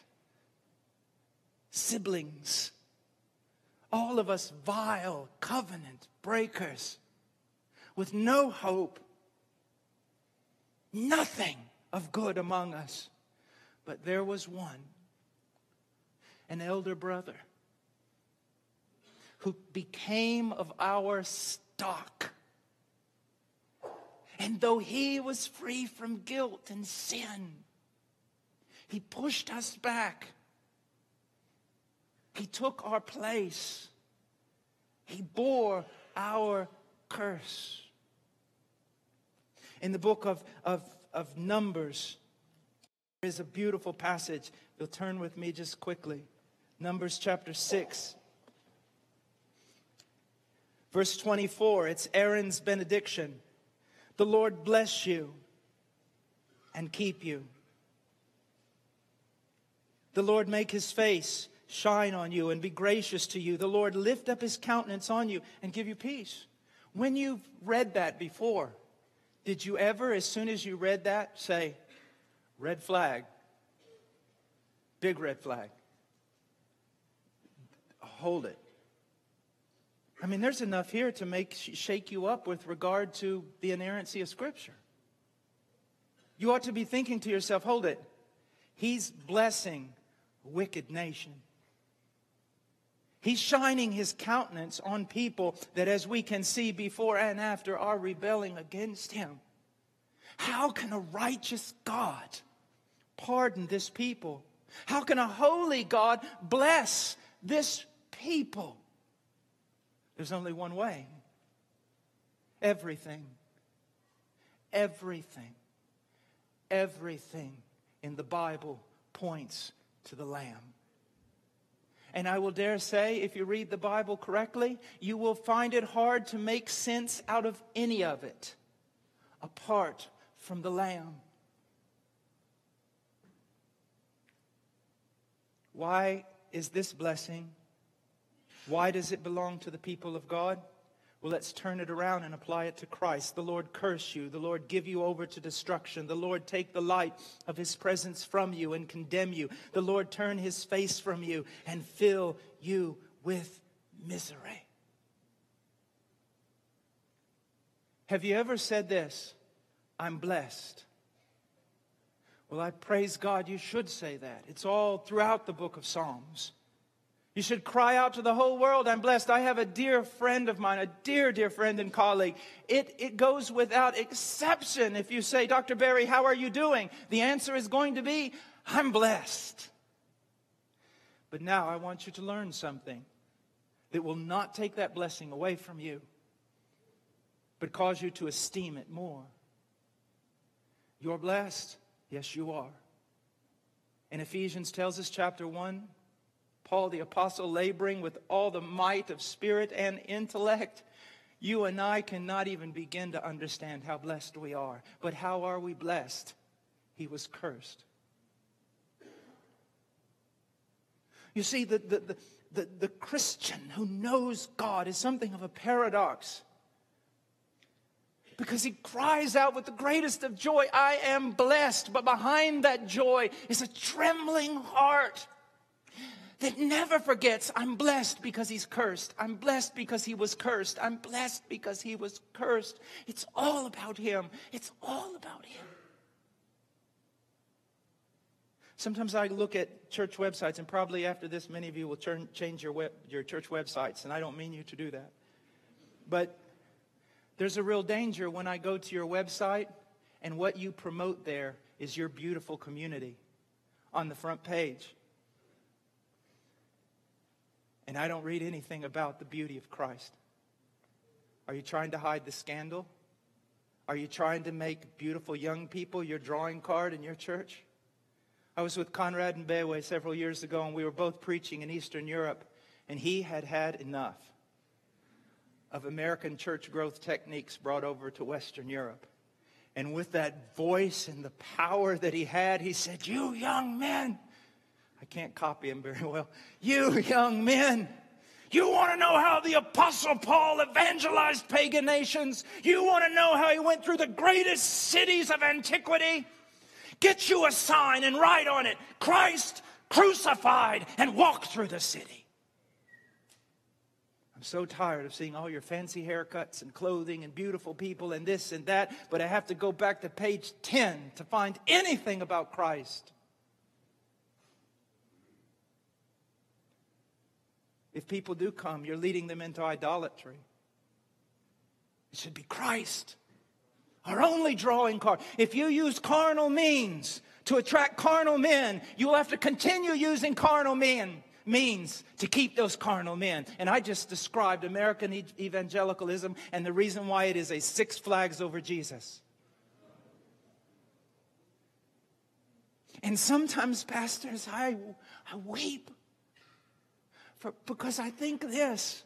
siblings, all of us vile covenant breakers with no hope, nothing of good among us. But there was one, an elder brother, who became of our stock. And though he was free from guilt and sin, he pushed us back. He took our place. He bore our curse. In the book of, of, of Numbers, there is a beautiful passage. You'll turn with me just quickly. Numbers chapter six. Verse twenty-four, it's Aaron's benediction. The Lord bless you and keep you. The Lord make his face shine on you and be gracious to you. The Lord lift up his countenance on you and give you peace. When you've read that before, did you ever, as soon as you read that, say, red flag, big red flag, hold it? I mean, there's enough here to make shake you up with regard to the inerrancy of Scripture. You ought to be thinking to yourself, hold it. He's blessing a wicked nation. He's shining his countenance on people that, as we can see before and after, are rebelling against him. How can a righteous God pardon this people? How can a holy God bless this people? There's only one way. Everything, everything, everything in the Bible points to the Lamb. And I will dare say, if you read the Bible correctly, you will find it hard to make sense out of any of it apart from the Lamb. Why is this blessing? Why does it belong to the people of God? Well, let's turn it around and apply it to Christ. The Lord curse you. The Lord give you over to destruction. The Lord take the light of his presence from you and condemn you. The Lord turn his face from you and fill you with misery. Have you ever said this? I'm blessed. Well, I praise God you should say that. It's all throughout the book of Psalms. You should cry out to the whole world, I'm blessed. I have a dear friend of mine, a dear, dear friend and colleague. It, it goes without exception. If you say, Doctor Barry, how are you doing? The answer is going to be, I'm blessed. But now I want you to learn something that will not take that blessing away from you, but cause you to esteem it more. You're blessed. Yes, you are. And Ephesians tells us, chapter one, Paul the apostle, laboring with all the might of spirit and intellect. You and I cannot even begin to understand how blessed we are. But how are we blessed? He was cursed. You see, the, the, the, the, the Christian who knows God is something of a paradox. Because he cries out with the greatest of joy, I am blessed. But behind that joy is a trembling heart that never forgets, I'm blessed because he's cursed. I'm blessed because he was cursed. I'm blessed because he was cursed. It's all about him. It's all about him. Sometimes I look at church websites, and probably after this, many of you will turn, change your, web, your church websites, and I don't mean you to do that. But there's a real danger when I go to your website, and what you promote there is your beautiful community on the front page. And I don't read anything about the beauty of Christ. Are you trying to hide the scandal? Are you trying to make beautiful young people your drawing card in your church? I was with Conrad and Bewe several years ago, and we were both preaching in Eastern Europe, and he had had enough of American church growth techniques brought over to Western Europe. And with that voice and the power that he had, he said, you young men, I can't copy him very well. You young men, You want to know how the Apostle Paul evangelized pagan nations? You want to know how he went through the greatest cities of antiquity? Get you a sign and write on it, Christ crucified, and walk through the city. I'm so tired of seeing all your fancy haircuts and clothing and beautiful people and this and that, but I have to go back to page ten to find anything about Christ. If people do come, you're leading them into idolatry. It should be Christ, our only drawing card. If you use carnal means to attract carnal men, you will have to continue using carnal men, means to keep those carnal men. And I just described American e- evangelicalism and the reason why it is a Six Flags over Jesus. And sometimes, pastors, I, I weep. For, because I think this.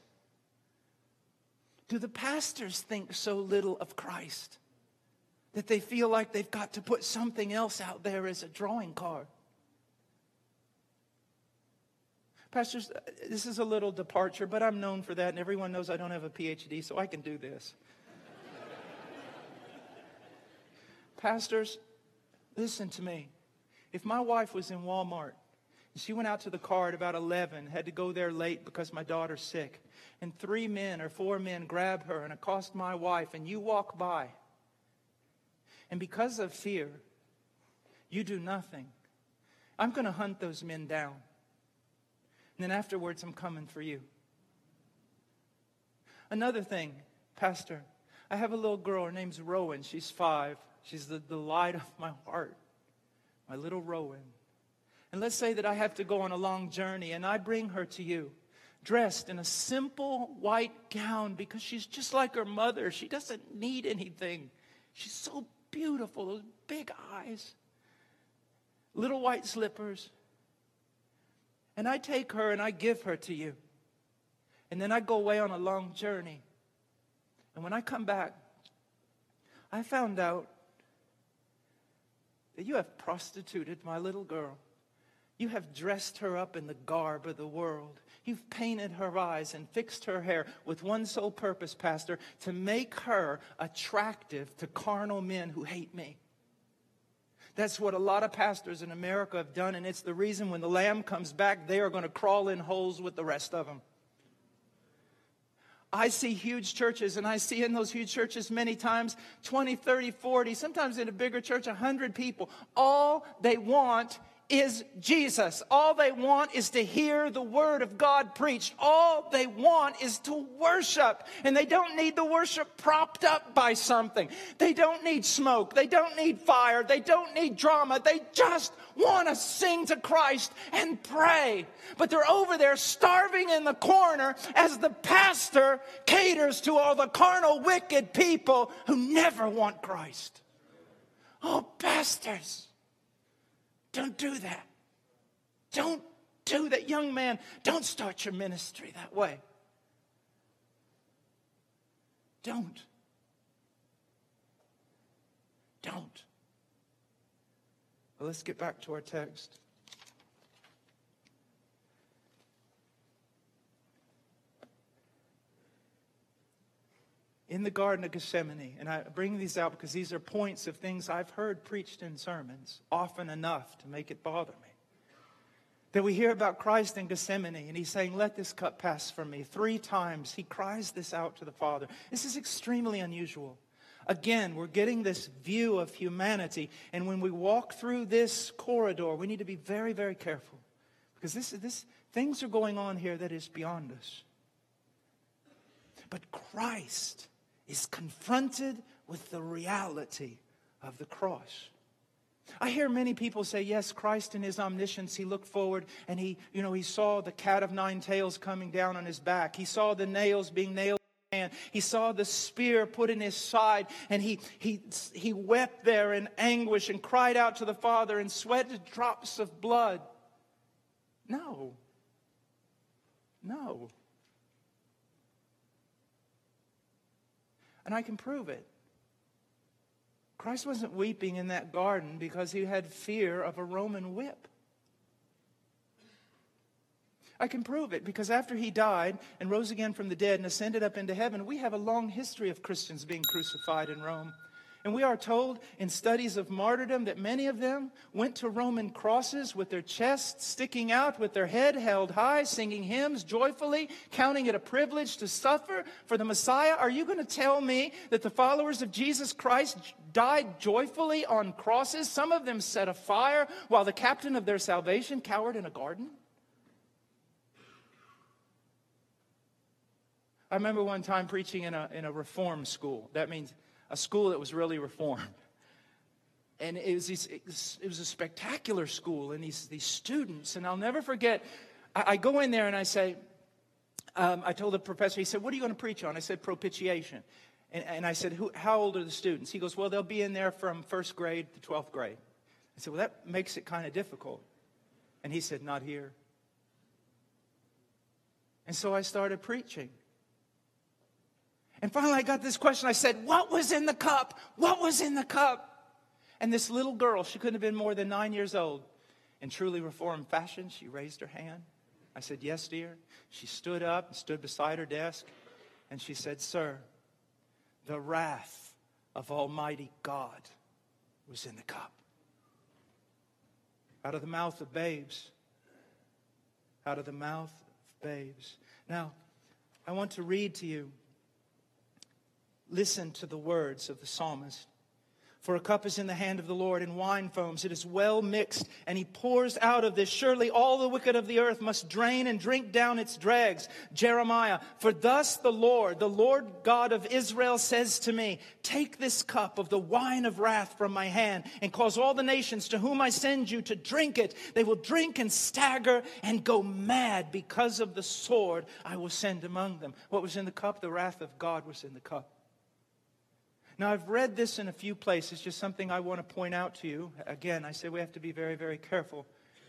Do the pastors think so little of Christ that they feel like they've got to put something else out there as a drawing card? Pastors, this is a little departure, but I'm known for that, and everyone knows I don't have a P H D, so I can do this. Pastors, listen to me. If my wife was in Walmart, she went out to the car at about eleven, had to go there late because my daughter's sick. And three men or four men grab her and accost my wife, and you walk by. And because of fear, you do nothing. I'm going to hunt those men down. And then afterwards, I'm coming for you. Another thing, Pastor, I have a little girl. Her name's Rowan. She's five. She's the delight of my heart. My little Rowan. And let's say that I have to go on a long journey and I bring her to you dressed in a simple white gown because she's just like her mother. She doesn't need anything. She's so beautiful, those big eyes, little white slippers. And I take her and I give her to you. And then I go away on a long journey. And when I come back, I found out that you have prostituted my little girl. You have dressed her up in the garb of the world. You've painted her eyes and fixed her hair with one sole purpose, Pastor, to make her attractive to carnal men who hate me. That's what a lot of pastors in America have done, and it's the reason when the Lamb comes back, they are going to crawl in holes with the rest of them. I see huge churches, and I see in those huge churches many times twenty, thirty, forty, sometimes in a bigger church, one hundred people. All they want is Jesus. All they want is to hear the word of God preached. All they want is to worship. And they don't need the worship propped up by something. They don't need smoke. They don't need fire. They don't need drama. They just want to sing to Christ and pray. But they're over there starving in the corner as the pastor caters to all the carnal, wicked people who never want Christ. Oh, pastors, don't do that. Don't do that. Young man, don't start your ministry that way. Don't. Don't. Well, let's get back to our text. In the Garden of Gethsemane, and I bring these out because these are points of things I've heard preached in sermons often enough to make it bother me. That we hear about Christ in Gethsemane, and he's saying, let this cup pass from me. Three times he cries this out to the Father. This is extremely unusual. Again, we're getting this view of humanity, and when we walk through this corridor, we need to be very, very careful. Because this, this things are going on here that is beyond us. But Christ is confronted with the reality of the cross. I hear many people say, yes, Christ in his omniscience, he looked forward and he, you know, he saw the cat of nine tails coming down on his back. He saw the nails being nailed in his hand. He saw the spear put in his side, and he, he, he wept there in anguish and cried out to the Father and sweated drops of blood. No. No. And I can prove it. Christ wasn't weeping in that garden because he had fear of a Roman whip. I can prove it because after he died and rose again from the dead and ascended up into heaven, we have a long history of Christians being crucified in Rome. And we are told in studies of martyrdom that many of them went to Roman crosses with their chests sticking out, with their head held high, singing hymns joyfully, counting it a privilege to suffer for the Messiah. Are you going to tell me that the followers of Jesus Christ died joyfully on crosses? Some of them set afire while the captain of their salvation cowered in a garden? I remember one time preaching in a, in a reform school. That means a school that was really reformed. And it was, these, it was, it was a spectacular school, and these, these students, and I'll never forget, I, I go in there and I say, um, I told the professor, he said, what are you going to preach on? I said, propitiation. And, and I said, Who, how old are the students? He goes, well, they'll be in there from first grade to twelfth grade. I said, well, that makes it kind of difficult. And he said, not here. And so I started preaching. And finally I got this question. I said, what was in the cup? What was in the cup? And this little girl, she couldn't have been more than nine years old. In truly reformed fashion, she raised her hand. I said, yes, dear. She stood up and stood beside her desk. And she said, sir, the wrath of Almighty God was in the cup. Out of the mouth of babes. Out of the mouth of babes. Now, I want to read to you. Listen to the words of the psalmist. For a cup is in the hand of the Lord, and wine foams. It is well mixed, and he pours out of this. Surely all the wicked of the earth must drain and drink down its dregs. Jeremiah, for thus the Lord, the Lord God of Israel says to me, take this cup of the wine of wrath from my hand, and cause all the nations to whom I send you to drink it. They will drink and stagger and go mad because of the sword I will send among them. What was in the cup? The wrath of God was in the cup. Now, I've read this in a few places, just something I want to point out to you. Again, I say we have to be very, very careful.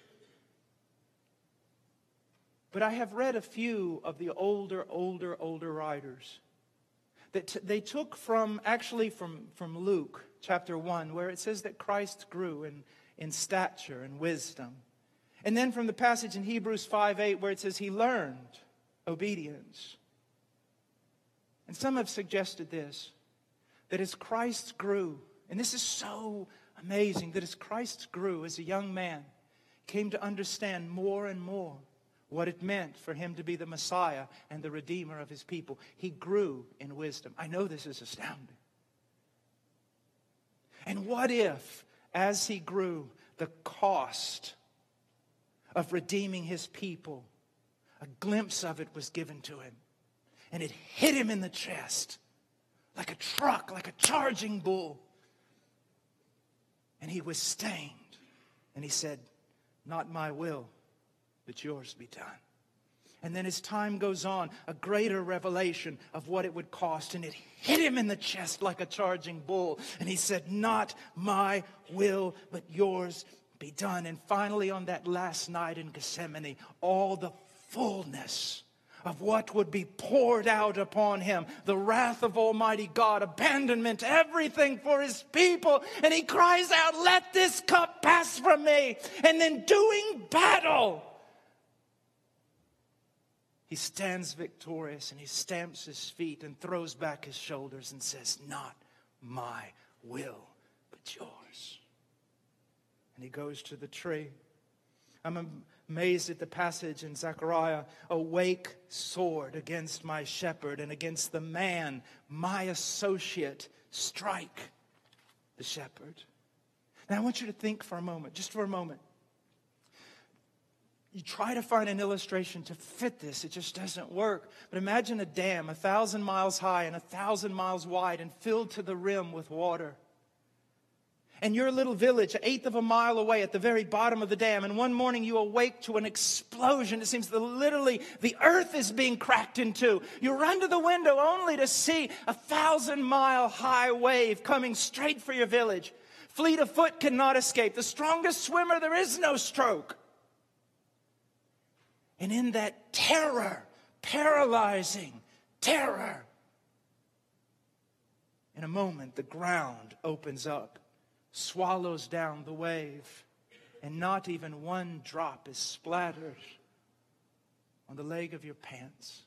But I have read a few of the older, older, older writers that t- they took from, actually from, from Luke chapter one, where it says that Christ grew in, in stature and wisdom. And then from the passage in Hebrews five eight, where it says he learned obedience. And some have suggested this, that as Christ grew, and this is so amazing, that as Christ grew as a young man, came to understand more and more what it meant for him to be the Messiah and the Redeemer of his people. He grew in wisdom. I know this is astounding. And what if, as he grew, the cost of redeeming his people, a glimpse of it was given to him, and it hit him in the chest, like a truck, like a charging bull. And he was stained. And he said, not my will, but yours be done. And then as time goes on, a greater revelation of what it would cost. And it hit him in the chest like a charging bull. And he said, not my will, but yours be done. And finally, on that last night in Gethsemane, all the fullness of what would be poured out upon him, the wrath of Almighty God, abandonment, everything for his people. And he cries out, let this cup pass from me. And then doing battle, he stands victorious, and he stamps his feet and throws back his shoulders and says, not my will, but yours. And he goes to the tree. I'm amazed at the passage in Zechariah, awake sword against my shepherd and against the man, my associate, strike the shepherd. Now I want you to think for a moment, just for a moment. You try to find an illustration to fit this, it just doesn't work. But imagine a dam a thousand miles high and a thousand miles wide and filled to the rim with water. And your little village, an eighth of a mile away at the very bottom of the dam. And one morning you awake to an explosion. It seems that literally the earth is being cracked in two. You run to the window only to see a thousand mile high wave coming straight for your village. Fleet of foot cannot escape. The strongest swimmer, there is no stroke. And in that terror, paralyzing terror, in a moment the ground opens up, swallows down the wave, and not even one drop is splattered on the leg of your pants,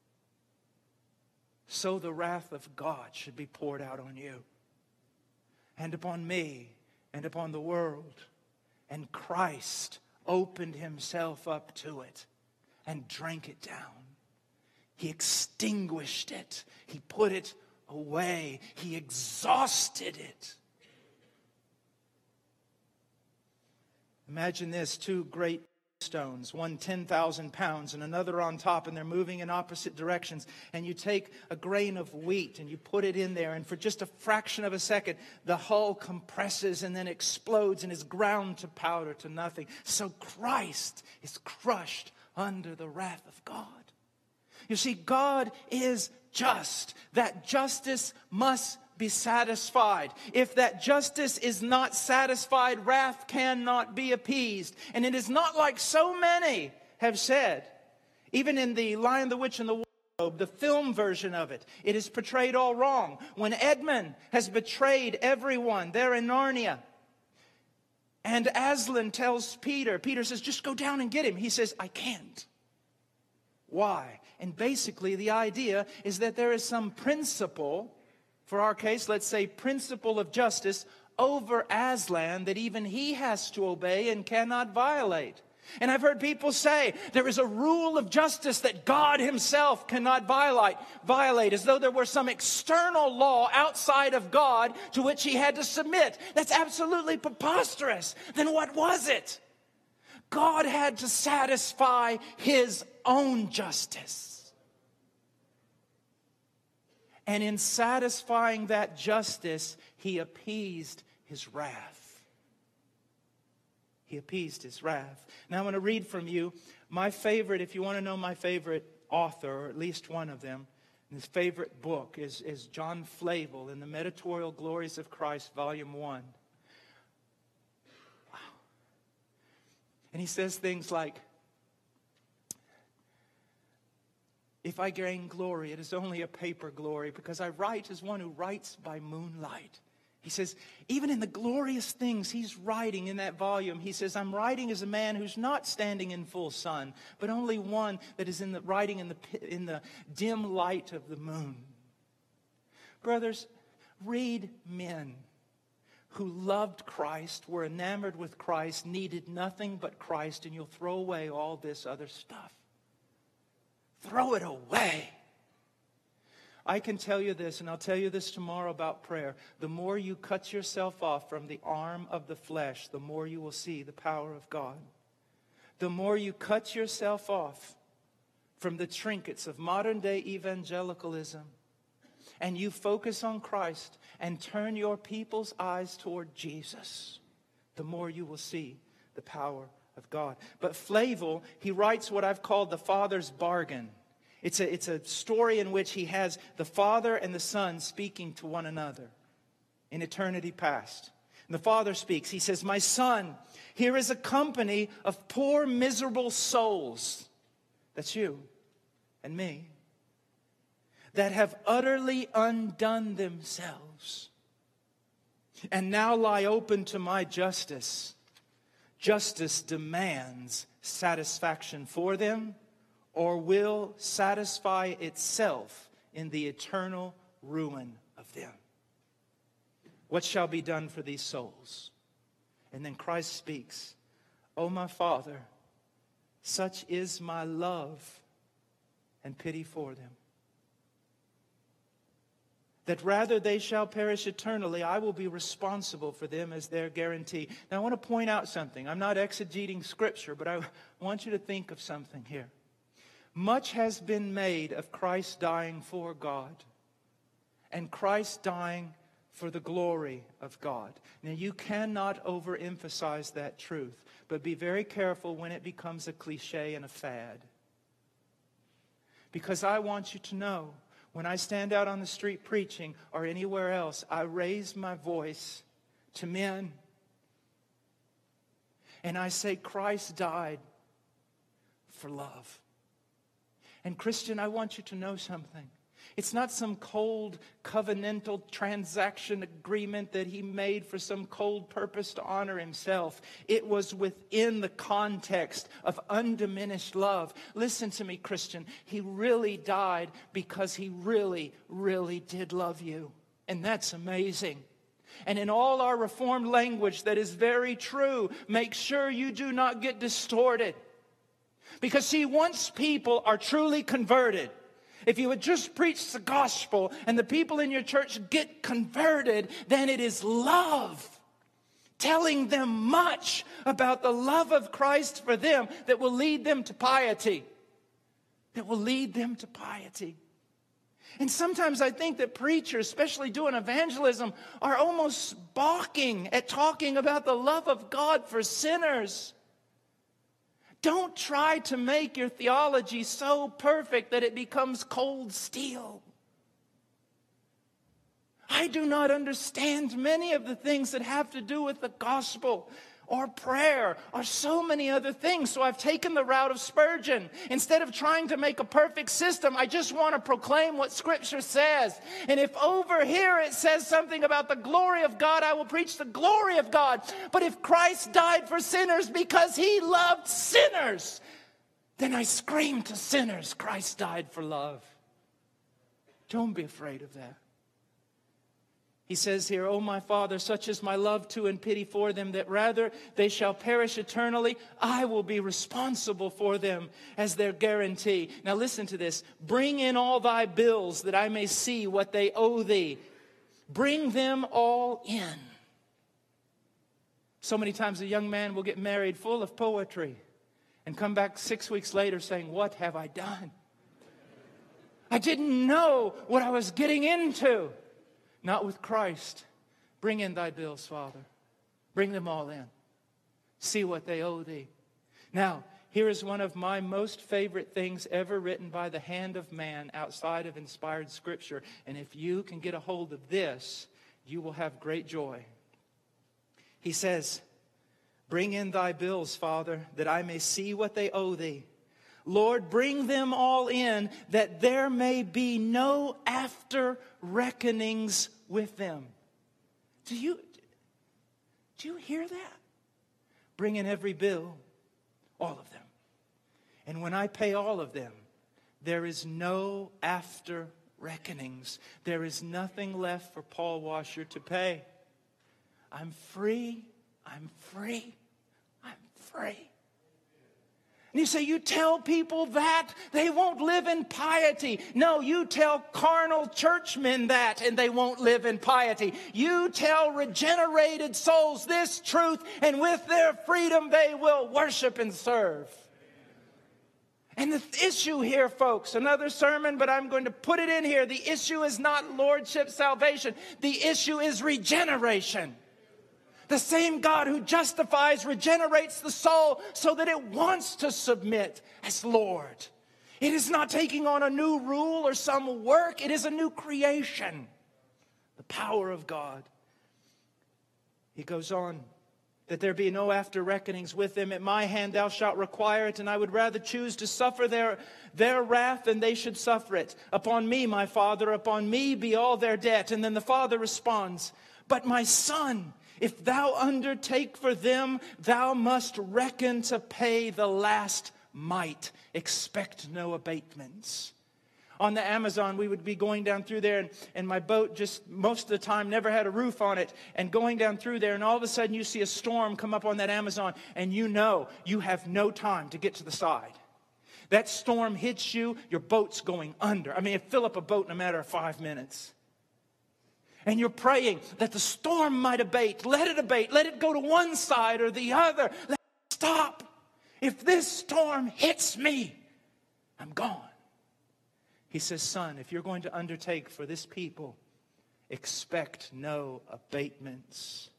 so the wrath of God should be poured out on you and upon me and upon the world. And Christ opened himself up to it and drank it down. He extinguished it. He put it away. He exhausted it. Imagine this, two great stones, one ten thousand pounds and another on top, and they're moving in opposite directions. And you take a grain of wheat and you put it in there, and for just a fraction of a second, the hull compresses and then explodes and is ground to powder, to nothing. So Christ is crushed under the wrath of God. You see, God is just. That justice must be satisfied. If that justice is not satisfied, wrath cannot be appeased. And it is not like so many have said. Even in The Lion, the Witch, and the Wardrobe, the film version of it, it is portrayed all wrong. When Edmund has betrayed everyone there in Narnia, and Aslan tells Peter, Peter says, just go down and get him. He says, I can't. Why? And basically the idea is that there is some principle, for our case, let's say principle of justice over Aslan that even he has to obey and cannot violate. And I've heard people say there is a rule of justice that God himself cannot violate, violate, as though there were some external law outside of God to which he had to submit. That's absolutely preposterous. Then what was it? God had to satisfy his own justice. And in satisfying that justice, he appeased his wrath. He appeased his wrath. Now I'm going to read from you my favorite, if you want to know my favorite author, or at least one of them, his favorite book is, is John Flavel in the Mediatorial Glories of Christ, Volume one. Wow. And he says things like, if I gain glory, it is only a paper glory, because I write as one who writes by moonlight. He says, even in the glorious things he's writing in that volume, he says, I'm writing as a man who's not standing in full sun, but only one that is in the writing in the in the dim light of the moon. Brothers, read men who loved Christ, were enamored with Christ, needed nothing but Christ, and you'll throw away all this other stuff. Throw it away. I can tell you this, and I'll tell you this tomorrow about prayer. The more you cut yourself off from the arm of the flesh, the more you will see the power of God. The more you cut yourself off from the trinkets of modern day evangelicalism, and you focus on Christ and turn your people's eyes toward Jesus, the more you will see the power of God. But Flavel, he writes what I've called the Father's bargain. It's a, it's a story in which he has the Father and the Son speaking to one another in eternity past. And the Father speaks. He says, my son, here is a company of poor, miserable souls. That's you and me. That have utterly undone themselves and now lie open to my justice. Justice demands satisfaction for them, or will satisfy itself in the eternal ruin of them. What shall be done for these souls? And then Christ speaks, O my Father, such is my love and pity for them, that rather they shall perish eternally, I will be responsible for them as their guarantee. Now I want to point out something. I'm not exegeting Scripture, but I want you to think of something here. Much has been made of Christ dying for God and Christ dying for the glory of God. Now, you cannot overemphasize that truth, but be very careful when it becomes a cliche and a fad. Because I want you to know, when I stand out on the street preaching or anywhere else, I raise my voice to men and I say, Christ died for love. And Christian, I want you to know something. It's not some cold covenantal transaction agreement that he made for some cold purpose to honor himself. It was within the context of undiminished love. Listen to me, Christian. He really died because he really, really did love you. And that's amazing. And in all our Reformed language, that is very true. Make sure you do not get distorted. Because see, once people are truly converted, if you would just preach the gospel and the people in your church get converted, then it is love. Telling them much about the love of Christ for them that will lead them to piety. That will lead them to piety. And sometimes I think that preachers, especially doing evangelism, are almost balking at talking about the love of God for sinners. Don't try to make your theology so perfect that it becomes cold steel. I do not understand many of the things that have to do with the gospel or prayer or so many other things. So I've taken the route of Spurgeon. Instead of trying to make a perfect system, I just want to proclaim what Scripture says. And if over here it says something about the glory of God, I will preach the glory of God. But if Christ died for sinners because he loved sinners, then I scream to sinners, Christ died for love. Don't be afraid of that. He says here, "O my Father, such is my love to and pity for them, that rather they shall perish eternally, I will be responsible for them as their guarantee." Now listen to this. "Bring in all thy bills, that I may see what they owe thee. Bring them all in." So many times a young man will get married full of poetry and come back six weeks later saying, "What have I done? I didn't know what I was getting into." Not with Christ. "Bring in thy bills, Father. Bring them all in. See what they owe thee." Now, here is one of my most favorite things ever written by the hand of man outside of inspired Scripture. And if you can get a hold of this, you will have great joy. He says, "Bring in thy bills, Father, that I may see what they owe thee. Lord, bring them all in, that there may be no after reckonings with them." Do you, do you hear that? Bring in every bill, all of them. And when I pay all of them, there is no after reckonings. There is nothing left for Paul Washer to pay. I'm free. I'm free. I'm free. And you say, you tell people that, they won't live in piety. No, you tell carnal churchmen that, and they won't live in piety. You tell regenerated souls this truth, and with their freedom they will worship and serve. And the issue here, folks, another sermon, but I'm going to put it in here. The issue is not lordship salvation. The issue is regeneration. The same God who justifies regenerates the soul so that it wants to submit as Lord. It is not taking on a new rule or some work. It is a new creation. The power of God. He goes on, "That there be no after reckonings with them. At my hand thou shalt require it, and I would rather choose to suffer their, their wrath than they should suffer it. Upon me, my Father, upon me be all their debt." And then the Father responds, "But my Son, if thou undertake for them, thou must reckon to pay the last mite. Expect no abatements." On the Amazon, we would be going down through there, and, and my boat just most of the time never had a roof on it. And going down through there, and all of a sudden you see a storm come up on that Amazon, and you know you have no time to get to the side. That storm hits you, your boat's going under. I mean, it fill up a boat in a matter of five minutes. And you're praying that the storm might abate. Let it abate. Let it go to one side or the other. Let it stop. If this storm hits me, I'm gone. He says, "Son, if you're going to undertake for this people, expect no abatements.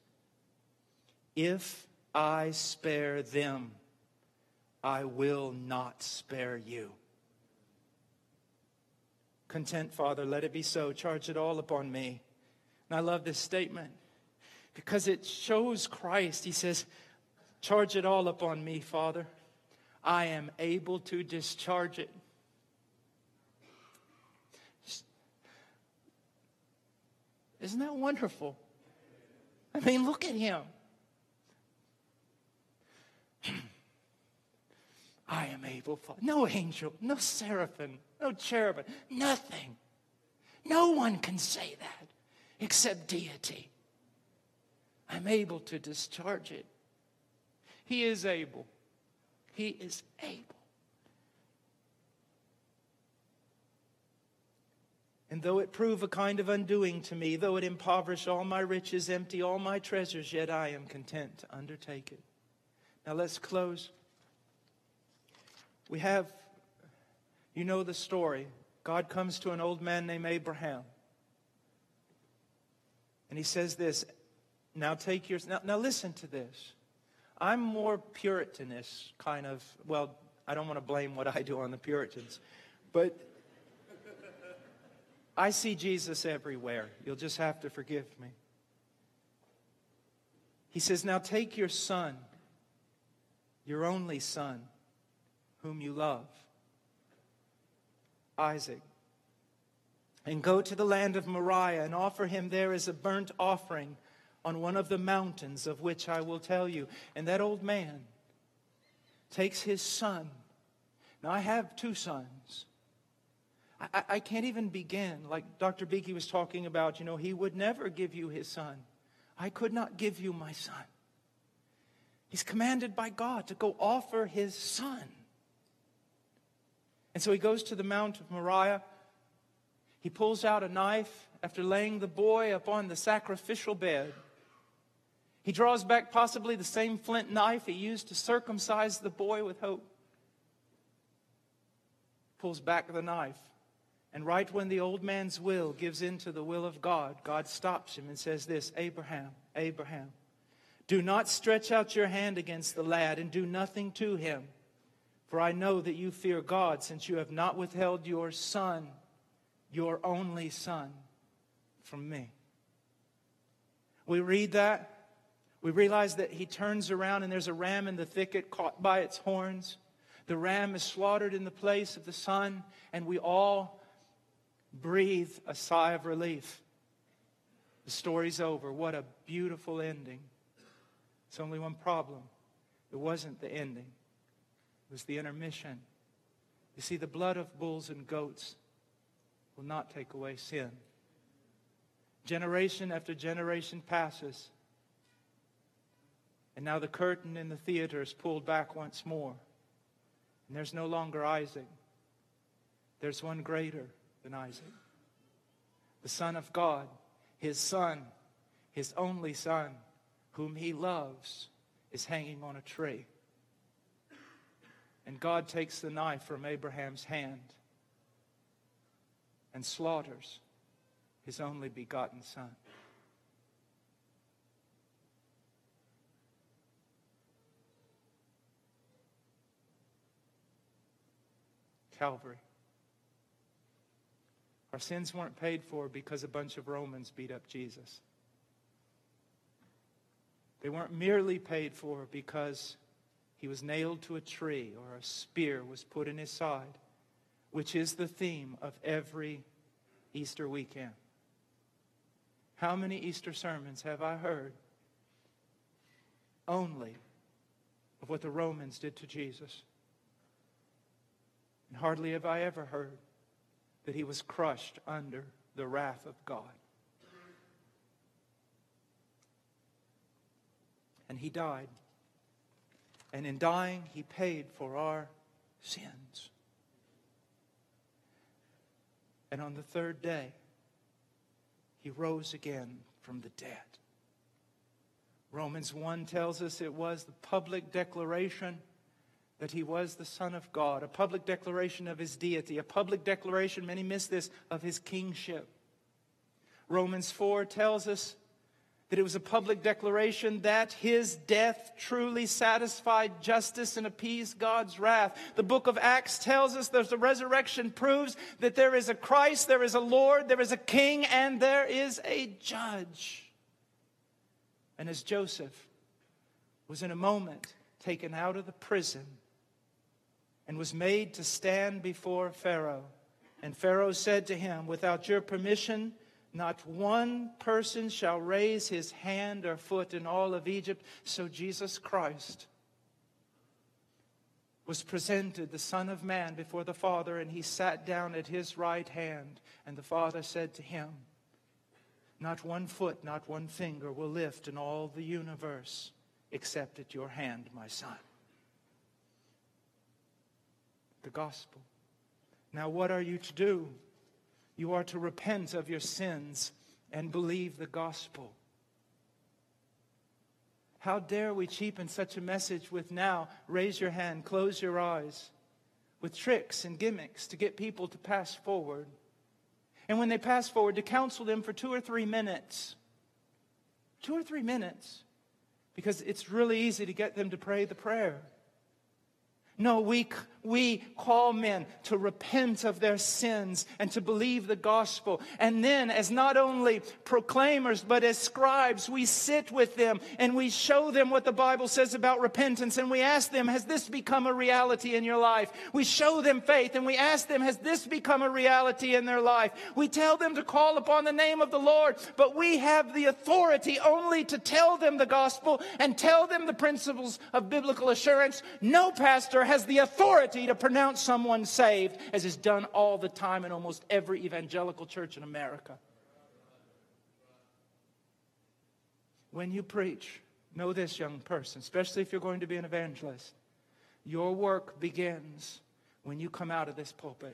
If I spare them, I will not spare you. Content, Father, let it be so. Charge it all upon me." And I love this statement because it shows Christ. He says, "Charge it all upon me, Father. I am able to discharge it." Isn't that wonderful? I mean, look at him. I am able, Father. No angel, no seraphim, no cherubim, nothing. No one can say that except deity. I'm able to discharge it. He is able. He is able. And though it prove a kind of undoing to me, though it impoverish all my riches, empty all my treasures, yet I am content to undertake it. Now let's close. We have, you know the story. God comes to an old man named Abraham. And he says this, now take yours. Now, now listen to this. I'm more Puritanist kind of, well, I don't want to blame what I do on the Puritans. But I see Jesus everywhere. You'll just have to forgive me. He says, now take your son, your only son, whom you love, Isaac, and go to the land of Moriah and offer him there as a burnt offering on one of the mountains of which I will tell you. And that old man takes his son. Now I have two sons. I, I can't even begin, like Doctor Beakey was talking about, you know, he would never give you his son. I could not give you my son. He's commanded by God to go offer his son. And so he goes to the Mount of Moriah. He pulls out a knife after laying the boy upon the sacrificial bed. He draws back possibly the same flint knife he used to circumcise the boy with hope. Pulls back the knife. And right when the old man's will gives in to the will of God, God stops him and says this, Abraham, Abraham, do not stretch out your hand against the lad and do nothing to him. For I know that you fear God, since you have not withheld your son, your only son, from me. We read that. We realize that he turns around and there's a ram in the thicket caught by its horns. The ram is slaughtered in the place of the son, and we all breathe a sigh of relief. The story's over. What a beautiful ending. It's only one problem. It wasn't the ending. It was the intermission. You see, the blood of bulls and goats will not take away sin. Generation after generation passes. And now the curtain in the theater is pulled back once more. And there's no longer Isaac. There's one greater than Isaac. The Son of God, his son, his only son, whom he loves, is hanging on a tree. And God takes the knife from Abraham's hand and slaughters his only begotten son. Calvary. Our sins weren't paid for because a bunch of Romans beat up Jesus. They weren't merely paid for because he was nailed to a tree or a spear was put in his side, which is the theme of every Easter weekend. How many Easter sermons have I heard only of what the Romans did to Jesus? And hardly have I ever heard that he was crushed under the wrath of God. And he died. And in dying, he paid for our sins. And on the third day, he rose again from the dead. Romans one tells us it was the public declaration that he was the Son of God, a public declaration of his deity, a public declaration, many miss this, of his kingship. Romans four tells us that it was a public declaration that his death truly satisfied justice and appeased God's wrath. The book of Acts tells us that the resurrection proves that there is a Christ, there is a Lord, there is a King, and there is a judge. And as Joseph was in a moment taken out of the prison and was made to stand before Pharaoh, and Pharaoh said to him, without your permission, Not one person shall raise his hand or foot in all of Egypt. So Jesus Christ was presented, the Son of Man, before the Father, and he sat down at his right hand. And the Father said to him, not one foot, not one finger will lift in all the universe except at your hand, my Son. The gospel. Now what are you to do? You are to repent of your sins and believe the gospel. How dare we cheapen such a message with now, raise your hand, close your eyes, with tricks and gimmicks to get people to pass forward. And when they pass forward, to counsel them for two or three minutes. Two or three minutes. Because it's really easy to get them to pray the prayer. No, we, we call men to repent of their sins and to believe the gospel. And then, as not only proclaimers, but as scribes, we sit with them and we show them what the Bible says about repentance. And we ask them, has this become a reality in your life? We show them faith and we ask them, has this become a reality in their life? We tell them to call upon the name of the Lord, but we have the authority only to tell them the gospel and tell them the principles of biblical assurance. No pastor has the authority to pronounce someone saved, as is done all the time in almost every evangelical church in America. When you preach, know this, young person, especially if you're going to be an evangelist, your work begins when you come out of this pulpit.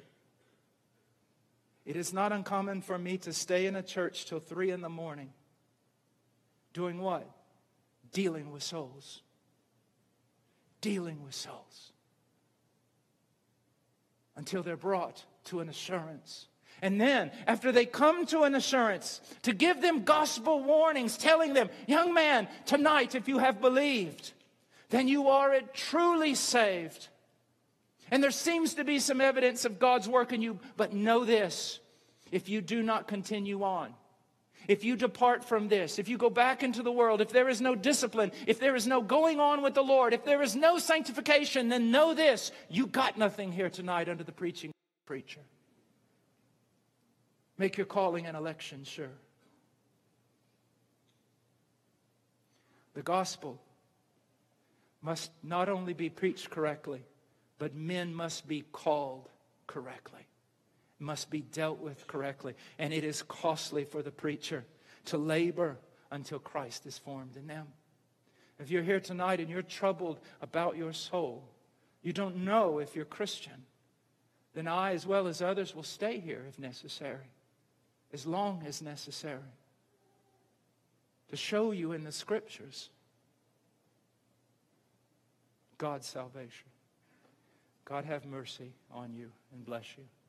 It is not uncommon for me to stay in a church till three in the morning. Doing what? Dealing with souls. Dealing with souls. Until they're brought to an assurance. And then, after they come to an assurance, to give them gospel warnings, telling them, young man, tonight if you have believed, then you are truly saved. And there seems to be some evidence of God's work in you, but know this, if you do not continue on, if you depart from this, if you go back into the world, if there is no discipline, if there is no going on with the Lord, if there is no sanctification, then know this, you got nothing here tonight under the preaching of the preacher. Make your calling and election sure. The gospel must not only be preached correctly, but men must be called correctly. Must be dealt with correctly. And it is costly for the preacher to labor until Christ is formed in them. If you're here tonight and you're troubled about your soul, you don't know if you're Christian, then I, as well as others, will stay here if necessary, as long as necessary, to show you in the Scriptures God's salvation. God have mercy on you and bless you.